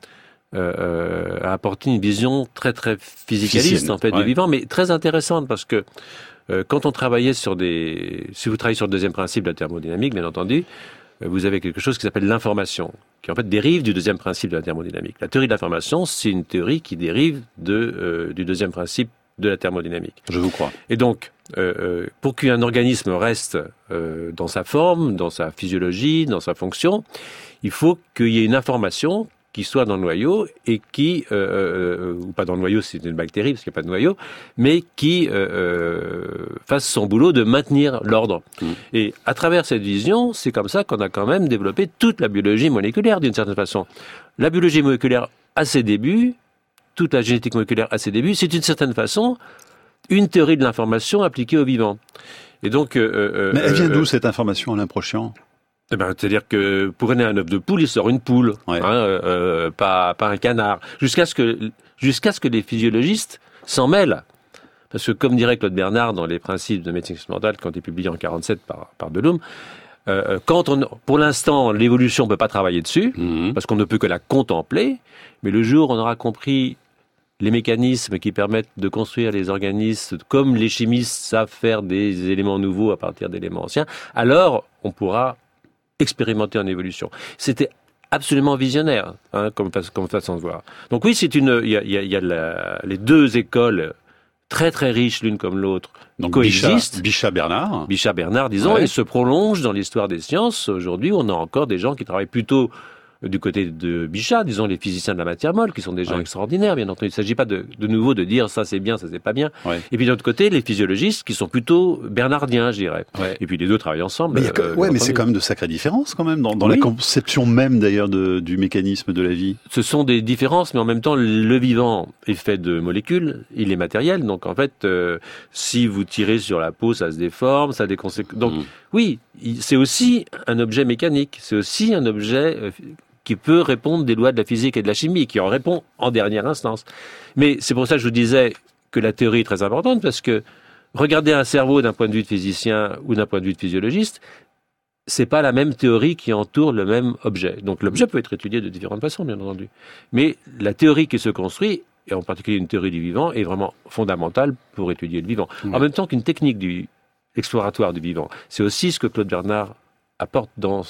euh, a apporté une vision très très physicaliste Physicienne, en fait ouais. du vivant, mais très intéressante parce que euh, quand on travaillait sur des, si vous travaillez sur le deuxième principe de la thermodynamique, bien entendu, euh, vous avez quelque chose qui s'appelle l'information, qui en fait dérive du deuxième principe de la thermodynamique. La théorie de l'information, c'est une théorie qui dérive de euh, du deuxième principe de la thermodynamique. Je vous crois. Et donc, euh, euh, pour qu'un organisme reste euh, dans sa forme, dans sa physiologie, dans sa fonction, il faut qu'il y ait une information qui soit dans le noyau et qui, euh, euh, ou pas dans le noyau, c'est une bactérie parce qu'il n'y a pas de noyau, mais qui euh, euh, fasse son boulot de maintenir l'ordre. Mmh. Et à travers cette vision, c'est comme ça qu'on a quand même développé toute la biologie moléculaire d'une certaine façon. La biologie moléculaire à ses débuts, toute la génétique moléculaire à ses débuts, c'est d'une certaine façon une théorie de l'information appliquée au vivant. Et donc, euh, euh, mais elle vient euh, d'où cette information, Alain Prochian? Eh ben, c'est-à-dire que pour naître un œuf de poule, il sort une poule, ouais. hein, euh, pas, pas un canard. Jusqu'à ce que, jusqu'à ce que les physiologistes s'en mêlent. Parce que, comme dirait Claude Bernard dans les principes de médecine expérimentale, quand il est publié en quarante-sept par, par Delhomme, euh, quand on, pour l'instant, l'évolution ne peut pas travailler dessus, mmh. parce qu'on ne peut que la contempler, mais le jour où on aura compris les mécanismes qui permettent de construire les organismes, comme les chimistes savent faire des éléments nouveaux à partir d'éléments anciens, alors on pourra expérimenter en évolution. C'était absolument visionnaire, hein, comme, comme façon de voir. Donc oui, c'est une, il y a, il y a, il y a la, les deux écoles très très riches l'une comme l'autre donc coexistent. Bichat-Bernard. Bichat-Bernard, disons, ouais. et se prolongent dans l'histoire des sciences. Aujourd'hui, on a encore des gens qui travaillent plutôt du côté de Bichat, disons les physiciens de la matière molle, qui sont des gens ouais. extraordinaires, bien entendu. Il ne s'agit pas de, de nouveau de dire ça c'est bien, ça c'est pas bien. Ouais. Et puis de l'autre côté, les physiologistes qui sont plutôt bernardiens, je dirais. Ouais. Et puis les deux travaillent ensemble. Mais, il y a que, euh, ouais, mais c'est quand même de sacrées différences quand même, dans, dans oui. la conception même d'ailleurs de, du mécanisme de la vie. Ce sont des différences, mais en même temps, le vivant est fait de molécules, il est matériel, donc en fait, euh, si vous tirez sur la peau, ça se déforme, ça a des conséquences. Donc mmh. oui, c'est aussi un objet mécanique, c'est aussi un objet euh, qui peut répondre des lois de la physique et de la chimie, qui en répond en dernière instance. Mais c'est pour ça que je vous disais que la théorie est très importante, parce que regarder un cerveau d'un point de vue de physicien ou d'un point de vue de physiologiste, c'est pas la même théorie qui entoure le même objet. Donc l'objet peut être étudié de différentes façons, bien entendu. Mais la théorie qui se construit, et en particulier une théorie du vivant, est vraiment fondamentale pour étudier le vivant. Mmh. En même temps qu'une technique du, exploratoire du vivant. C'est aussi ce que Claude Bernard apporte dans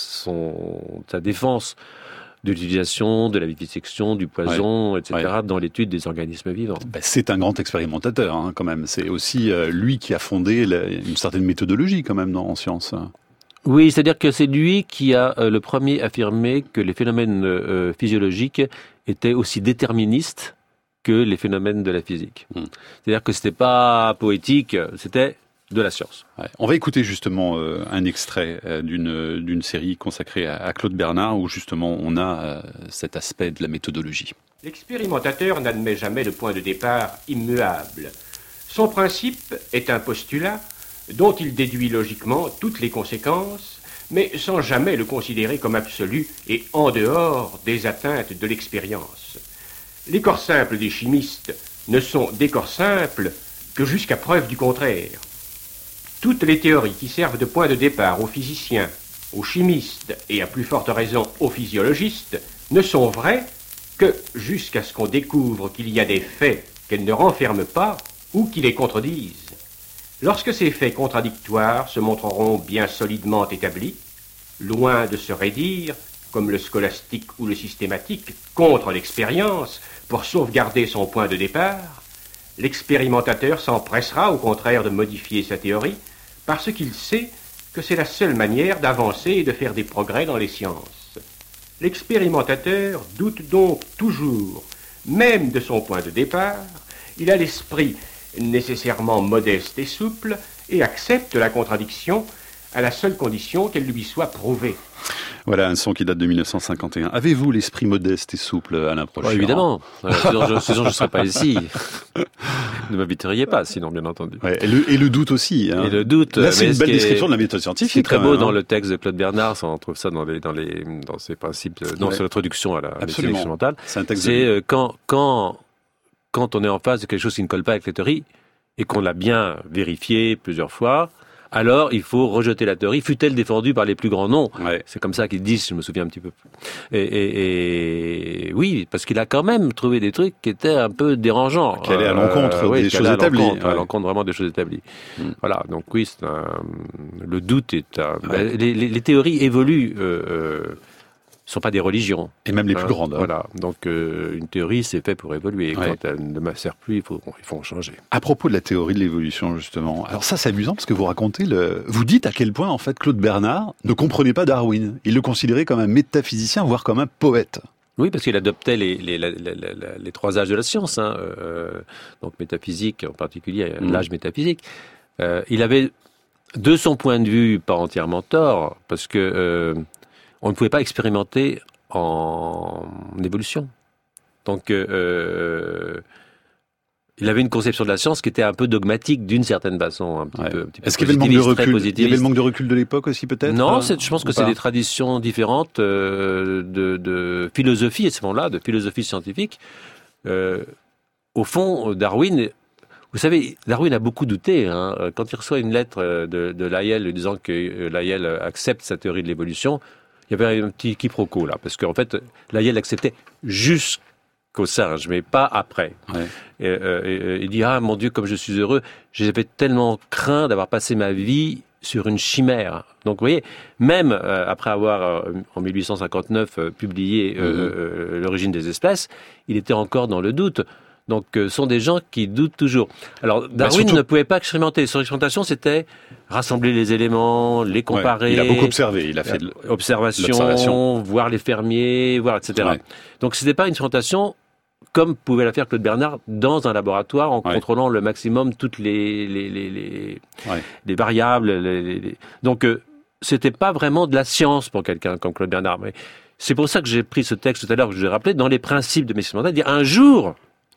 son, sa défense de l'utilisation, de la vivisection, du poison, ouais, et cetera, ouais. dans l'étude des organismes vivants. Ben, c'est un grand expérimentateur, hein, quand même. C'est aussi euh, lui qui a fondé la, une certaine méthodologie, quand même, dans, en sciences. Oui, c'est-à-dire que c'est lui qui a euh, le premier affirmé que les phénomènes euh, physiologiques étaient aussi déterministes que les phénomènes de la physique. Mmh. C'est-à-dire que c'était pas poétique, c'était de la science. Ouais. On va écouter justement euh, un extrait euh, d'une d'une série consacrée à, à Claude Bernard, où justement on a euh, cet aspect de la méthodologie. L'expérimentateur n'admet jamais le point de départ immuable. Son principe est un postulat dont il déduit logiquement toutes les conséquences, mais sans jamais le considérer comme absolu et en dehors des atteintes de l'expérience. Les corps simples des chimistes ne sont des corps simples que jusqu'à preuve du contraire. Toutes les théories qui servent de point de départ aux physiciens, aux chimistes et à plus forte raison aux physiologistes ne sont vraies que jusqu'à ce qu'on découvre qu'il y a des faits qu'elles ne renferment pas ou qui les contredisent. Lorsque ces faits contradictoires se montreront bien solidement établis, loin de se raidir, comme le scolastique ou le systématique, contre l'expérience pour sauvegarder son point de départ, l'expérimentateur s'empressera au contraire de modifier sa théorie parce qu'il sait que c'est la seule manière d'avancer et de faire des progrès dans les sciences. L'expérimentateur doute donc toujours, même de son point de départ. Il a l'esprit nécessairement modeste et souple et accepte la contradiction à la seule condition qu'elle lui soit prouvée. Voilà un son qui date de mille neuf cent cinquante et un. Avez-vous l'esprit modeste et souple, Alain Prochian ? Ouais, évidemment. Euh, sinon, je, sinon je ne serais pas ici. Ne m'inviteriez pas, sinon, bien entendu. Ouais, et, le, et le doute aussi. Hein. Et le doute. Là, c'est une belle est, description de la méthode scientifique. C'est très beau même, dans hein. le texte de Claude Bernard. On trouve ça dans les, dans les, dans ses principes, dans ouais. son introduction à la médecine expérimentale. C'est un texte. C'est de... euh, quand, quand, quand on est en face de quelque chose qui ne colle pas avec les théories et qu'on l'a bien vérifié plusieurs fois. alors il faut rejeter la théorie, fut-elle défendue par les plus grands noms. Ouais. C'est comme ça qu'ils disent, je me souviens un petit peu. Et, et, et oui, parce qu'il a quand même trouvé des trucs qui étaient un peu dérangeants. Qui allaient à l'encontre euh, des oui, choses établies. À l'encontre, ouais. à l'encontre vraiment des choses établies. Mm. Voilà, donc oui, c'est un, le doute est un... Ouais. Ben, les, les, les théories évoluent... Euh, euh, sont pas des religions. Et même les plus hein, grandes. Hein. Voilà. Donc, euh, une théorie, c'est fait pour évoluer. Et ouais. quand elle ne me sert plus, il faut, il faut en changer. À propos de la théorie de l'évolution, justement. Alors ça, c'est amusant parce que vous racontez le, vous dites à quel point, en fait, Claude Bernard ne comprenait pas Darwin. Il le considérait comme un métaphysicien, voire comme un poète. Oui, parce qu'il adoptait les, les, les, les, les, les trois âges de la science. Hein. Euh, donc, métaphysique, en particulier, mmh. l'âge métaphysique. Euh, il avait, de son point de vue, pas entièrement tort, parce que, euh, on ne pouvait pas expérimenter en évolution. Donc, euh, il avait une conception de la science qui était un peu dogmatique d'une certaine façon. Un petit ouais. peu, un petit Est-ce qu'il y avait le manque de recul Il y avait le manque de recul de l'époque aussi, peut-être Non, euh, c'est, je pense que pas. c'est des traditions différentes euh, de, de philosophie, à ce moment-là, de philosophie scientifique. Euh, au fond, Darwin... Vous savez, Darwin a beaucoup douté. Hein. Quand il reçoit une lettre de, de Lyell lui disant que Lyell accepte sa théorie de l'évolution, il y avait un petit quiproquo là, parce qu'en fait, Lyell acceptait jusqu'au singe, mais pas après. Ouais. Et, euh, et, il dit « Ah, mon Dieu, comme je suis heureux, j'avais tellement craint d'avoir passé ma vie sur une chimère. » Donc, vous voyez, même euh, après avoir, euh, en mille huit cent cinquante-neuf, euh, publié euh, mmh. euh, L'origine des espèces, il était encore dans le doute. Donc, ce euh, sont des gens qui doutent toujours. Alors, Darwin bah surtout... ne pouvait pas expérimenter. Son expérimentation, c'était rassembler les éléments, les comparer. Ouais, il a beaucoup observé. Il a fait de l'observation, voir les fermiers, voir, et cetera. Ouais. Donc, ce n'était pas une expérimentation comme pouvait la faire Claude Bernard dans un laboratoire en ouais. contrôlant le maximum toutes les les les les, ouais. les variables. Les, les, les... Donc, euh, c'était pas vraiment de la science pour quelqu'un comme Claude Bernard. Mais c'est pour ça que j'ai pris ce texte tout à l'heure que je vous ai rappelé dans les principes de Messier Mandel, dire un jour.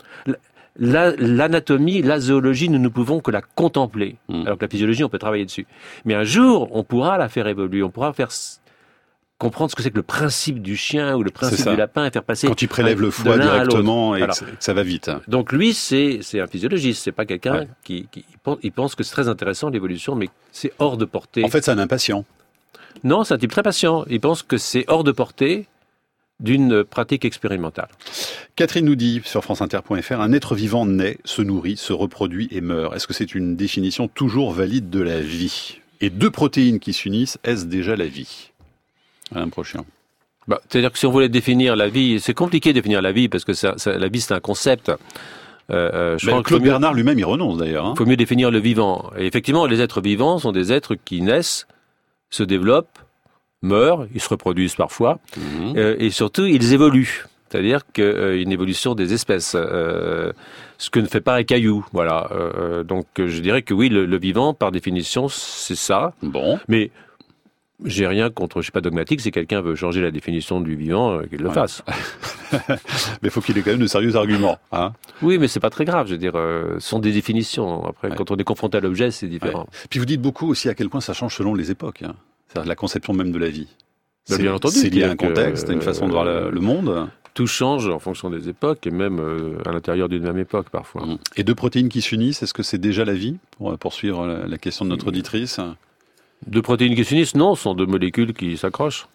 La, l'anatomie, la zoologie, nous ne pouvons que la contempler. Mmh. Alors que la physiologie, on peut travailler dessus. Mais un jour, on pourra la faire évoluer, on pourra faire s- comprendre ce que c'est que le principe du chien ou le principe du lapin et faire passer... Quand il prélève le foie directement et que, que ça va vite. Hein. Donc lui, c'est, c'est un physiologiste, c'est pas quelqu'un ouais. qui, qui pense, il pense que c'est très intéressant l'évolution, mais c'est hors de portée. En fait, c'est un impatient. Non, c'est un type très patient. Il pense que c'est hors de portée d'une pratique expérimentale. Catherine nous dit sur franceinter point f r, un être vivant naît, se nourrit, se reproduit et meurt. Est-ce que c'est une définition toujours valide de la vie ? Et deux protéines qui s'unissent, est-ce déjà la vie ? Alain Prochian. Bah, c'est-à-dire que si on voulait définir la vie, c'est compliqué de définir la vie parce que ça, ça, la vie c'est un concept. Euh, je crois que Claude mieux, Bernard lui-même y renonce d'ailleurs. Il hein. faut mieux définir le vivant. Et effectivement, les êtres vivants sont des êtres qui naissent, se développent, meurent, ils se reproduisent parfois, mmh. euh, et surtout ils évoluent. C'est-à-dire qu'il euh, y a une évolution des espèces, euh, ce que ne fait pas un caillou. Voilà. Euh, donc je dirais que oui, le, le vivant, par définition, c'est ça. Bon. Mais j'ai rien contre, je suis pas dogmatique, si quelqu'un veut changer la définition du vivant, euh, qu'il le voilà. fasse. Mais il faut qu'il ait quand même de sérieux arguments. Hein. Oui, mais c'est pas très grave, je veux dire, euh, ce sont des définitions. Après, ouais. quand on est confronté à l'objet, c'est différent. Ouais. Puis vous dites beaucoup aussi à quel point ça change selon les époques. Hein. C'est-à-dire la conception même de la vie. C'est, bien entendu, c'est lié à un contexte, à une façon de voir le, le monde. Tout change en fonction des époques et même euh, à l'intérieur d'une même époque parfois. Et deux protéines qui s'unissent, est-ce que c'est déjà la vie ? Pour poursuivre la, la question de notre auditrice. Deux protéines qui s'unissent, non, ce sont deux molécules qui s'accrochent.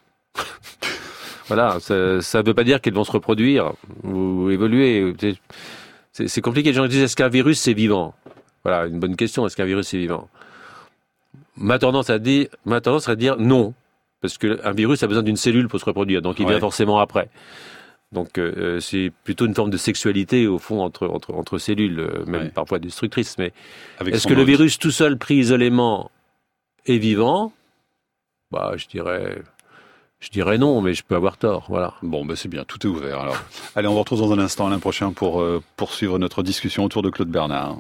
Voilà, ça ne veut pas dire qu'elles vont se reproduire ou évoluer. C'est, c'est, c'est compliqué. Les gens disent, est-ce qu'un virus c'est vivant ? Voilà, une bonne question, est-ce qu'un virus c'est vivant ? Ma tendance à dire, ma tendance à dire non, parce qu'un virus a besoin d'une cellule pour se reproduire, donc il ouais. vient forcément après. Donc euh, c'est plutôt une forme de sexualité au fond entre entre, entre cellules, euh, même ouais. parfois destructrices. Mais Avec est-ce que le virus tout seul pris isolément est vivant ? Bah, je dirais, je dirais non, mais je peux avoir tort. Voilà. Bon, ben c'est bien, tout est ouvert. Alors, allez, on vous retrouve dans un instant, Alain Prochain, pour euh, poursuivre notre discussion autour de Claude Bernard.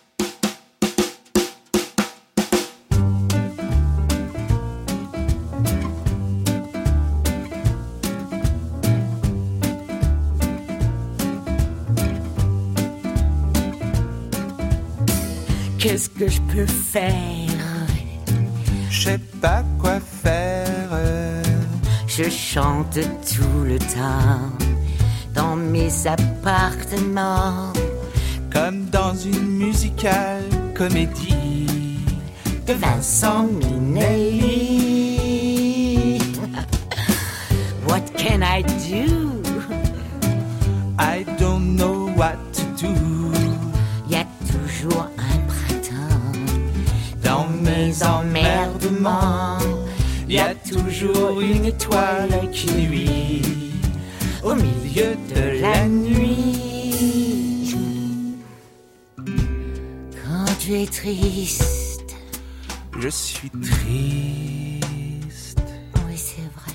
Qu'est-ce que je peux faire ? Je sais pas quoi faire. Je chante tout le temps dans mes appartements, comme dans une musicale comédie. de Vincent Minnelli. What can I do? I don't know what to do. Y a toujours un printemps dans mes emmerdements. Y a toujours une étoile qui luit au milieu de la nuit. Quand tu es triste, je suis triste. Oui, c'est vrai.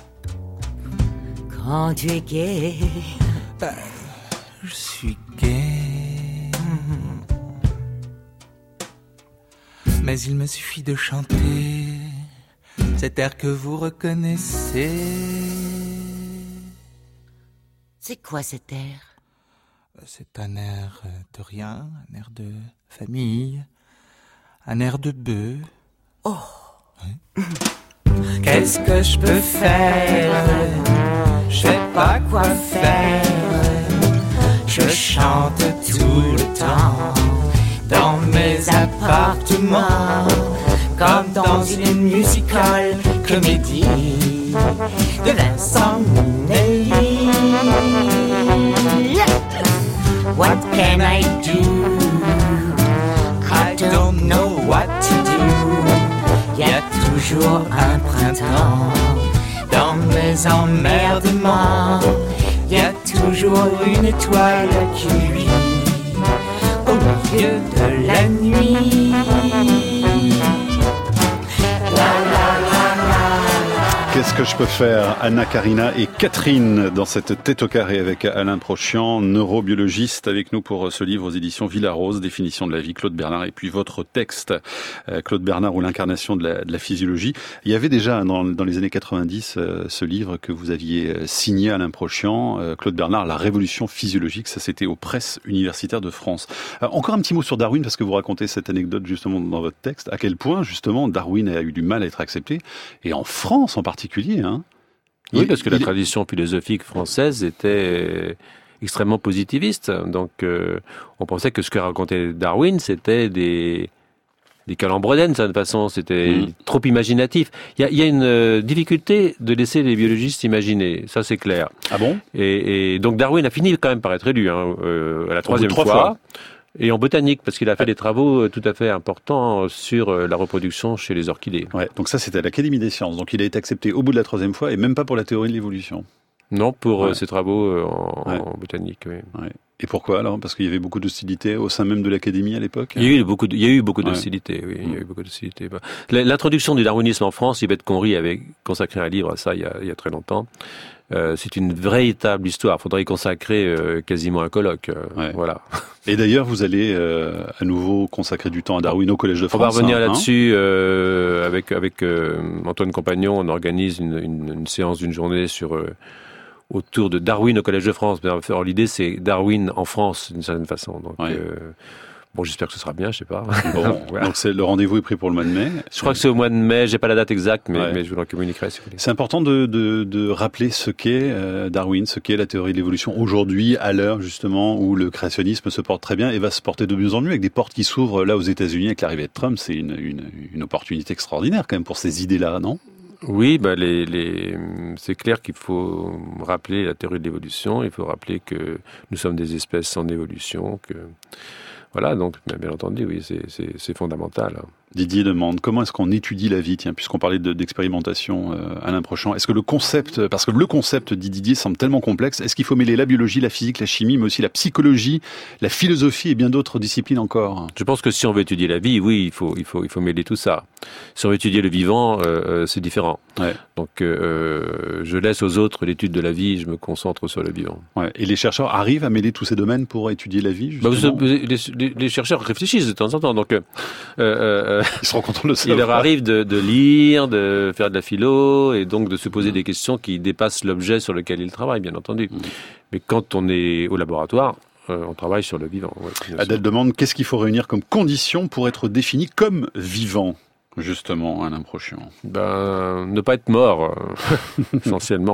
Quand tu es gai, ben, je suis gai. Mais il me suffit de chanter cet air que vous reconnaissez. C'est quoi cet air? C'est un air de rien, un air de famille, un air de bœuf. Oh. Oui. Qu'est-ce que je peux faire? Je sais pas quoi faire. Je chante tout le temps dans mes appartements, comme dans une musical comédie de Vincent Minnelli. What can I do? I don't know what to do. Y a toujours un printemps dans mes emmerdements. Y a toujours une étoile qui luit au milieu de la nuit. Qu'est-ce que je peux faire? Anna Karina et Catherine dans cette tête au carré avec Alain Prochian, neurobiologiste, avec nous pour ce livre aux éditions Villarose, définition de la vie, Claude Bernard, et puis votre texte, Claude Bernard ou l'incarnation de la, de la physiologie. Il y avait déjà dans, dans les années quatre-vingt-dix ce livre que vous aviez signé, Alain Prochian, Claude Bernard, La Révolution physiologique, ça c'était aux Presses universitaires de France. Encore un petit mot sur Darwin, parce que vous racontez cette anecdote justement dans votre texte, à quel point justement Darwin a eu du mal à être accepté, et en France en particulier. Hein. Oui, parce que la il... tradition philosophique française était extrêmement positiviste. Donc, euh, on pensait que ce que racontait Darwin, c'était des, des calembredènes, d'une certaine façon. C'était mmh. trop imaginatif. Il y a, il y a une euh, difficulté de laisser les biologistes imaginer. Ça, c'est clair. Ah bon? et, et donc, Darwin a fini quand même par être élu hein, euh, à la troisième fois. fois. Et en botanique, parce qu'il a fait des travaux tout à fait importants sur la reproduction chez les orchidées. Ouais, donc ça, c'était à l'Académie des sciences. Donc il a été accepté au bout de la troisième fois, et même pas pour la théorie de l'évolution. Non, pour ouais. ses travaux en, ouais. en botanique, oui. Ouais. Et pourquoi alors? Parce qu'il y avait beaucoup d'hostilité au sein même de l'Académie à l'époque? Il y a eu beaucoup, de, il y a eu beaucoup d'hostilité, ouais. oui. Il y a eu beaucoup d'hostilité. L'introduction du darwinisme en France, Yvette Conry avait consacré un livre à ça il y a, il y a très longtemps. Euh, c'est une véritable histoire. Il faudrait y consacrer euh, quasiment un colloque. Euh, ouais. Voilà. Et d'ailleurs, vous allez euh, à nouveau consacrer du temps à Darwin au Collège de France. On va revenir hein, là-dessus euh, avec avec euh, Antoine Compagnon. On organise une, une, une séance d'une journée sur euh, autour de Darwin au Collège de France. Alors, l'idée, c'est Darwin en France d'une certaine façon. Donc, ouais. euh, bon, j'espère que ce sera bien, je sais pas. Bon, voilà. Donc c'est, le rendez-vous est pris pour le mois de mai. Je crois que c'est au mois de mai, j'ai pas la date exacte, mais, ouais. mais je vous en communiquerai si vous voulez. C'est important de, de, de rappeler ce qu'est euh, Darwin, ce qu'est la théorie de l'évolution aujourd'hui, à l'heure justement où le créationnisme se porte très bien et va se porter de mieux en mieux avec des portes qui s'ouvrent là aux États-Unis avec l'arrivée de Trump. C'est une, une, une opportunité extraordinaire quand même pour ces idées-là, non? Oui, bah les, les, c'est clair qu'il faut rappeler la théorie de l'évolution. Il faut rappeler que nous sommes des espèces en évolution, que voilà, donc bien entendu, oui, c'est, c'est, c'est fondamental. Didier demande comment est-ce qu'on étudie la vie, tiens, puisqu'on parlait de, d'expérimentation euh, Alain Prochian. Est-ce que le concept, parce que le concept, dit Didier, semble tellement complexe, est-ce qu'il faut mêler la biologie, la physique, la chimie, mais aussi la psychologie, la philosophie et bien d'autres disciplines encore? Je pense que si on veut étudier la vie, oui, il faut, il faut, il faut mêler tout ça. Si on veut étudier le vivant, euh, c'est différent. Ouais. Donc, euh, je laisse aux autres l'étude de la vie, je me concentre sur le vivant. Ouais. Et les chercheurs arrivent à mêler tous ces domaines pour étudier la vie, justement? Bah, vous, les, les, les chercheurs réfléchissent de temps en temps, donc. Euh, euh, Ils seront contents de le savoir. Il leur arrive de, de lire, de faire de la philo, et donc de se poser mmh. des questions qui dépassent l'objet sur lequel ils travaillent, bien entendu. Mmh. Mais quand on est au laboratoire, euh, on travaille sur le vivant. Ouais, Adèle demande, qu'est-ce qu'il faut réunir comme conditions pour être défini comme vivant, justement, Alain Prochian? Ben, ne pas être mort, euh, essentiellement.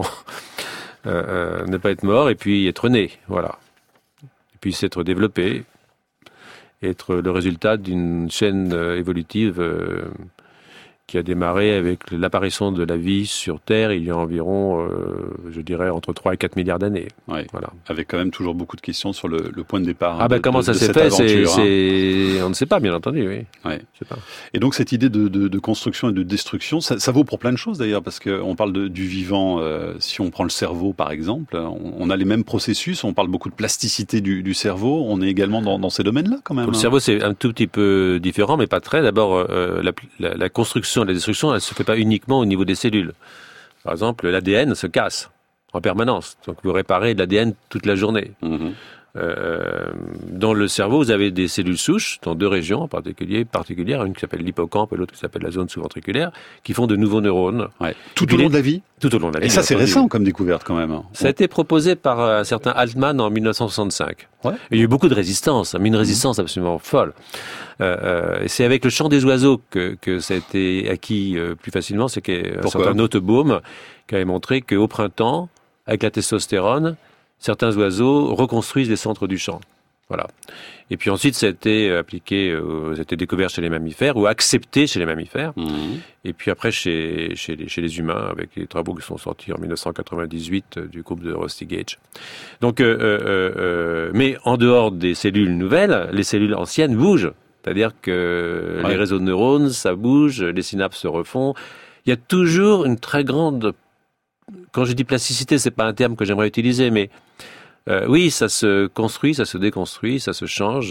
Euh, euh, ne pas être mort, et puis être né, voilà. Et puis s'être développé. être le résultat d'une chaîne euh, évolutive euh, qui a démarré avec l'apparition de la vie sur Terre il y a environ, euh, je dirais, entre trois et quatre milliards d'années. Ouais. Voilà. Avec quand même toujours beaucoup de questions sur le, le point de départ. Ah ben de, comment de, ça de s'est cette fait, c'est, aventure, c'est... hein. on ne sait pas, bien entendu, oui. Ouais. Je sais pas. Et donc cette idée de, de, de construction et de destruction, ça, ça vaut pour plein de choses d'ailleurs, parce qu'on parle de, du vivant, euh, si on prend le cerveau par exemple, on, on a les mêmes processus, on parle beaucoup de plasticité du, du cerveau, on est également dans, dans ces domaines-là quand même. Pour le hein. cerveau, c'est un tout petit peu différent, mais pas très. D'abord, euh, la, la, la construction et la destruction, elle se fait pas uniquement au niveau des cellules. Par exemple, l'A D N se casse en permanence. Donc, vous réparez de l'A D N toute la journée. Mmh. Euh, dans le cerveau, vous avez des cellules souches, dans deux régions en particulier, particulières, une qui s'appelle l'hippocampe et l'autre qui s'appelle la zone sous-ventriculaire, qui font de nouveaux neurones. Ouais. Tout au long de la vie. Tout au long de la vie. Et ça, c'est récent comme découverte quand même. Ça a été proposé par un certain Altman en dix-neuf cent soixante-cinq. Ouais. Il y a eu beaucoup de résistance, mais une résistance absolument folle. Euh, euh, et c'est avec le chant des oiseaux que, que ça a été acquis euh, plus facilement. C'est qu'un certain Nottebohm qui avait montré qu'au printemps, avec la testostérone, certains oiseaux reconstruisent les centres du chant. Voilà. Et puis ensuite, ça a été appliqué, euh, ça a été découvert chez les mammifères ou accepté chez les mammifères. Mmh. Et puis après, chez, chez, les, chez les humains, avec les travaux qui sont sortis en dix-neuf cent quatre-vingt-dix-huit euh, du groupe de Rusty Gage. Donc, euh, euh, euh, mais en dehors des cellules nouvelles, les cellules anciennes bougent. C'est-à-dire que ouais. les réseaux de neurones, ça bouge, les synapses se refont. Il y a toujours une très grande... Quand je dis plasticité, c'est pas un terme que j'aimerais utiliser, mais euh, oui, ça se construit, ça se déconstruit, ça se change,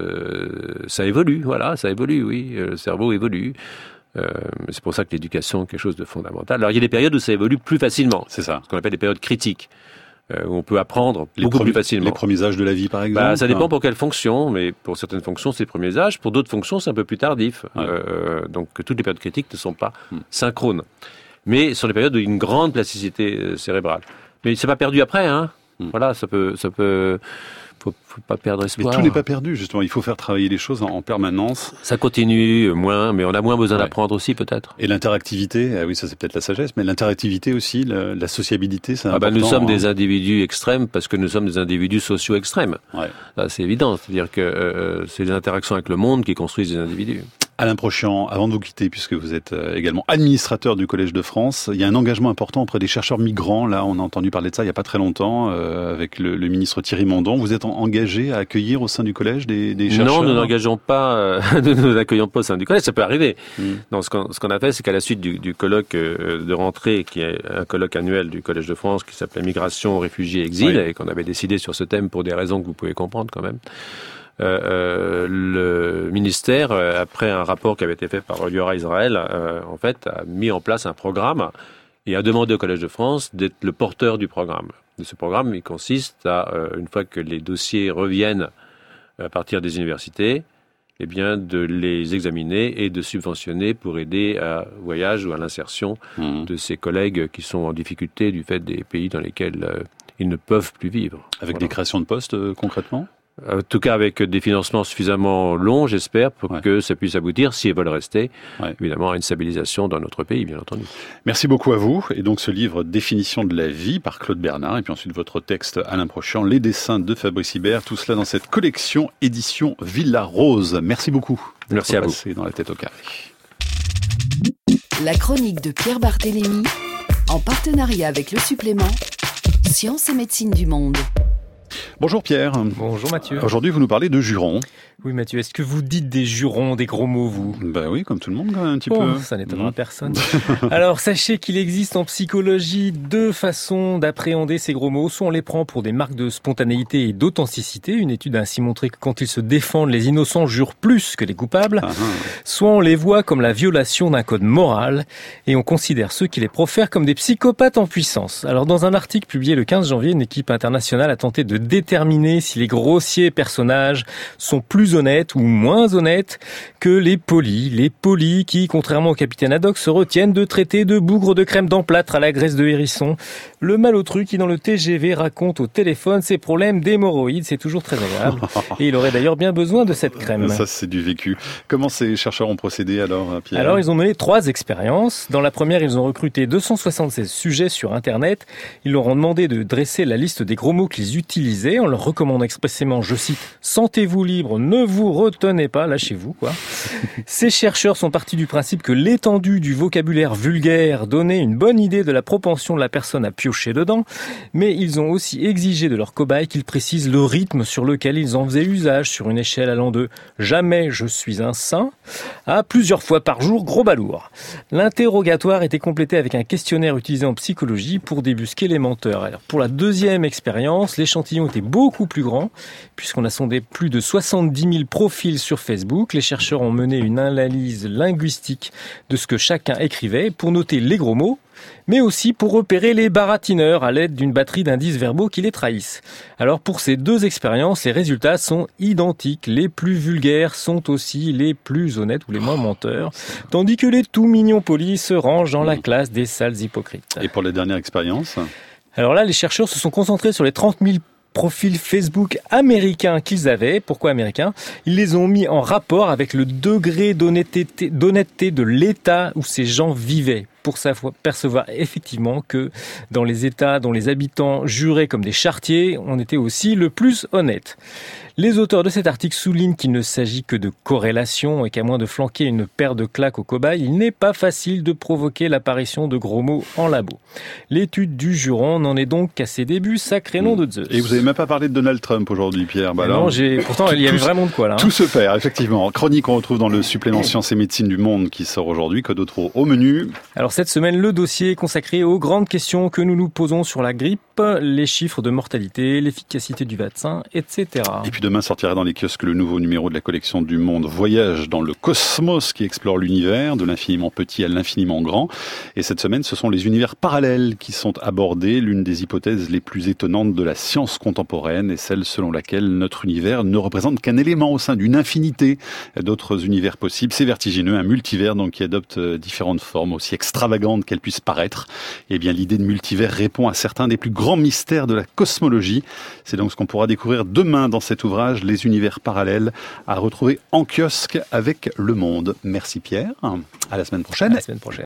euh, ça évolue, voilà, ça évolue, oui, le cerveau évolue. Euh, c'est pour ça que l'éducation est quelque chose de fondamental. Alors il y a des périodes où ça évolue plus facilement, c'est ça, ce qu'on appelle des périodes critiques, euh, où on peut apprendre les beaucoup premiers, plus facilement. Les premiers âges de la vie, par exemple. Bah, ça dépend pour quelles fonctions, mais pour certaines fonctions, c'est les premiers âges. Pour d'autres fonctions, c'est un peu plus tardif. Ouais. Euh, donc toutes les périodes critiques ne sont pas hmm. synchrones. Mais sur les périodes où il y a une grande plasticité euh, cérébrale. Mais c'est pas perdu après, hein. Mm. Voilà, ça peut, ça peut, faut, faut pas perdre espoir. Mais tout n'est pas perdu, justement. Il faut faire travailler les choses en, en permanence. Ça continue moins, mais on a moins besoin ouais. d'apprendre aussi, peut-être. Et l'interactivité, ah oui, ça c'est peut-être la sagesse, mais l'interactivité aussi, la, la sociabilité, c'est ah important. Ben, nous sommes hein. des individus extrêmes parce que nous sommes des individus sociaux extrêmes. Ouais. Là, c'est évident. C'est-à-dire que euh, c'est les interactions avec le monde qui construisent des individus. Alain Prochian, avant de vous quitter, puisque vous êtes également administrateur du Collège de France, il y a un engagement important auprès des chercheurs migrants. Là, on a entendu parler de ça il n'y a pas très longtemps, euh, avec le, le ministre Thierry Mandon. Vous êtes engagé à accueillir au sein du Collège des, des chercheurs? Non, nous n'engageons pas, euh, nous ne n'accueillons pas au sein du Collège. Ça peut arriver. Mm. Non, ce qu'on, ce qu'on a fait, c'est qu'à la suite du, du colloque de rentrée, qui est un colloque annuel du Collège de France, qui s'appelait Migration, réfugiés, exil, oui. et qu'on avait décidé sur ce thème pour des raisons que vous pouvez comprendre quand même. Euh, le ministère, euh, après un rapport qui avait été fait par Oliora Israël, euh, en fait, a mis en place un programme et a demandé au Collège de France d'être le porteur du programme. De ce programme, il consiste à, euh, une fois que les dossiers reviennent à partir des universités, eh bien, de les examiner et de subventionner pour aider à voyage ou à l'insertion mmh. de ces collègues qui sont en difficulté du fait des pays dans lesquels euh, ils ne peuvent plus vivre. Avec voilà. des créations de postes, euh, concrètement ? En tout cas, avec des financements suffisamment longs, j'espère, pour ouais. que ça puisse aboutir, s'ils veulent rester, ouais. évidemment, à une stabilisation dans notre pays, bien entendu. Merci beaucoup à vous. Et donc, ce livre, Définition de la vie, par Claude Bernard, et puis ensuite votre texte, Alain Prochian, les dessins de Fabrice Hibert, tout cela dans cette collection édition Villa Rose. Merci beaucoup. Merci à vous. Dans la tête au carré. La chronique de Pierre Barthélémy, en partenariat avec le supplément Sciences et médecine du monde. Bonjour Pierre. Bonjour Mathieu. Aujourd'hui, vous nous parlez de jurons. Oui Mathieu, est-ce que vous dites des jurons, des gros mots, vous ? Ben oui, comme tout le monde, quand même, un petit oh, peu. Ça n'étonnera mmh. personne. Alors, sachez qu'il existe en psychologie deux façons d'appréhender ces gros mots. Soit on les prend pour des marques de spontanéité et d'authenticité. Une étude a ainsi montré que quand ils se défendent, les innocents jurent plus que les coupables. Ah, ah. Soit on les voit comme la violation d'un code moral et on considère ceux qui les profèrent comme des psychopathes en puissance. Alors, dans un article publié le quinze janvier, une équipe internationale a tenté de déterminer si les grossiers personnages sont plus honnêtes ou moins honnêtes que les polis. Les polis qui, contrairement au capitaine Haddock, se retiennent de traiter de bougres de crème d'emplâtre à la graisse de hérisson. Le malotru qui, dans le T G V, raconte au téléphone ses problèmes d'hémorroïdes. C'est toujours très agréable. Et il aurait d'ailleurs bien besoin de cette crème. Ça, c'est du vécu. Comment ces chercheurs ont procédé alors, Pierre ? Alors, ils ont mené trois expériences. Dans la première, ils ont recruté deux cent soixante-seize sujets sur Internet. Ils leur ont demandé de dresser la liste des gros mots qu'ils utilisent analysés en leur recommandant expressément, je cite, « Sentez-vous libre, ne vous retenez pas, lâchez-vous ». quoi. Ces chercheurs sont partis du principe que l'étendue du vocabulaire vulgaire donnait une bonne idée de la propension de la personne à piocher dedans, mais ils ont aussi exigé de leurs cobayes qu'ils précisent le rythme sur lequel ils en faisaient usage sur une échelle allant de « jamais je suis un saint » à plusieurs fois par jour gros balourd. L'interrogatoire était complété avec un questionnaire utilisé en psychologie pour débusquer les menteurs. Alors, pour la deuxième expérience, l'échantillon était beaucoup plus grand, puisqu'on a sondé plus de soixante-dix mille profils sur Facebook. Les chercheurs ont mené une analyse linguistique de ce que chacun écrivait pour noter les gros mots, mais aussi pour repérer les baratineurs à l'aide d'une batterie d'indices verbaux qui les trahissent. Alors pour ces deux expériences, les résultats sont identiques. Les plus vulgaires sont aussi les plus honnêtes ou les moins menteurs, tandis que les tout mignons polis se rangent dans la classe des sales hypocrites. Et pour la dernière expérience ? Alors là, les chercheurs se sont concentrés sur les trente mille profils Facebook américains qu'ils avaient. Pourquoi américains ? Ils les ont mis en rapport avec le degré d'honnêteté, d'honnêteté de l'État où ces gens vivaient, pour s'apercevoir effectivement que dans les États dont les habitants juraient comme des charretiers, on était aussi le plus honnête. Les auteurs de cet article soulignent qu'il ne s'agit que de corrélation et qu'à moins de flanquer une paire de claques aux cobayes, il n'est pas facile de provoquer l'apparition de gros mots en labo. L'étude du juron n'en est donc qu'à ses débuts, sacré nom de Zeus. Et vous n'avez même pas parlé de Donald Trump aujourd'hui, Pierre. Bah alors, non, j'ai... pourtant il y avait vraiment de quoi là. Hein. Tout se perd, effectivement. Chronique, on retrouve dans le supplément Sciences et Médecine du Monde qui sort aujourd'hui. Que d'autre au menu ? Alors cette semaine, le dossier est consacré aux grandes questions que nous nous posons sur la grippe, les chiffres de mortalité, l'efficacité du vaccin, et cetera. Et puis demain sortira dans les kiosques le nouveau numéro de la collection du Monde Voyage dans le cosmos qui explore l'univers, de l'infiniment petit à l'infiniment grand. Et cette semaine, ce sont les univers parallèles qui sont abordés, l'une des hypothèses les plus étonnantes de la science contemporaine et celle selon laquelle notre univers ne représente qu'un élément au sein d'une infinité d'autres univers possibles. C'est vertigineux, un multivers donc qui adopte différentes formes aussi extravagantes qu'elles puissent paraître. Et bien l'idée de multivers répond à certains des plus grands mystères de la cosmologie. C'est donc ce qu'on pourra découvrir demain dans cet ouvrage, Les univers parallèles, à retrouver en kiosque avec Le Monde. Merci Pierre. À la semaine prochaine. À la semaine prochaine.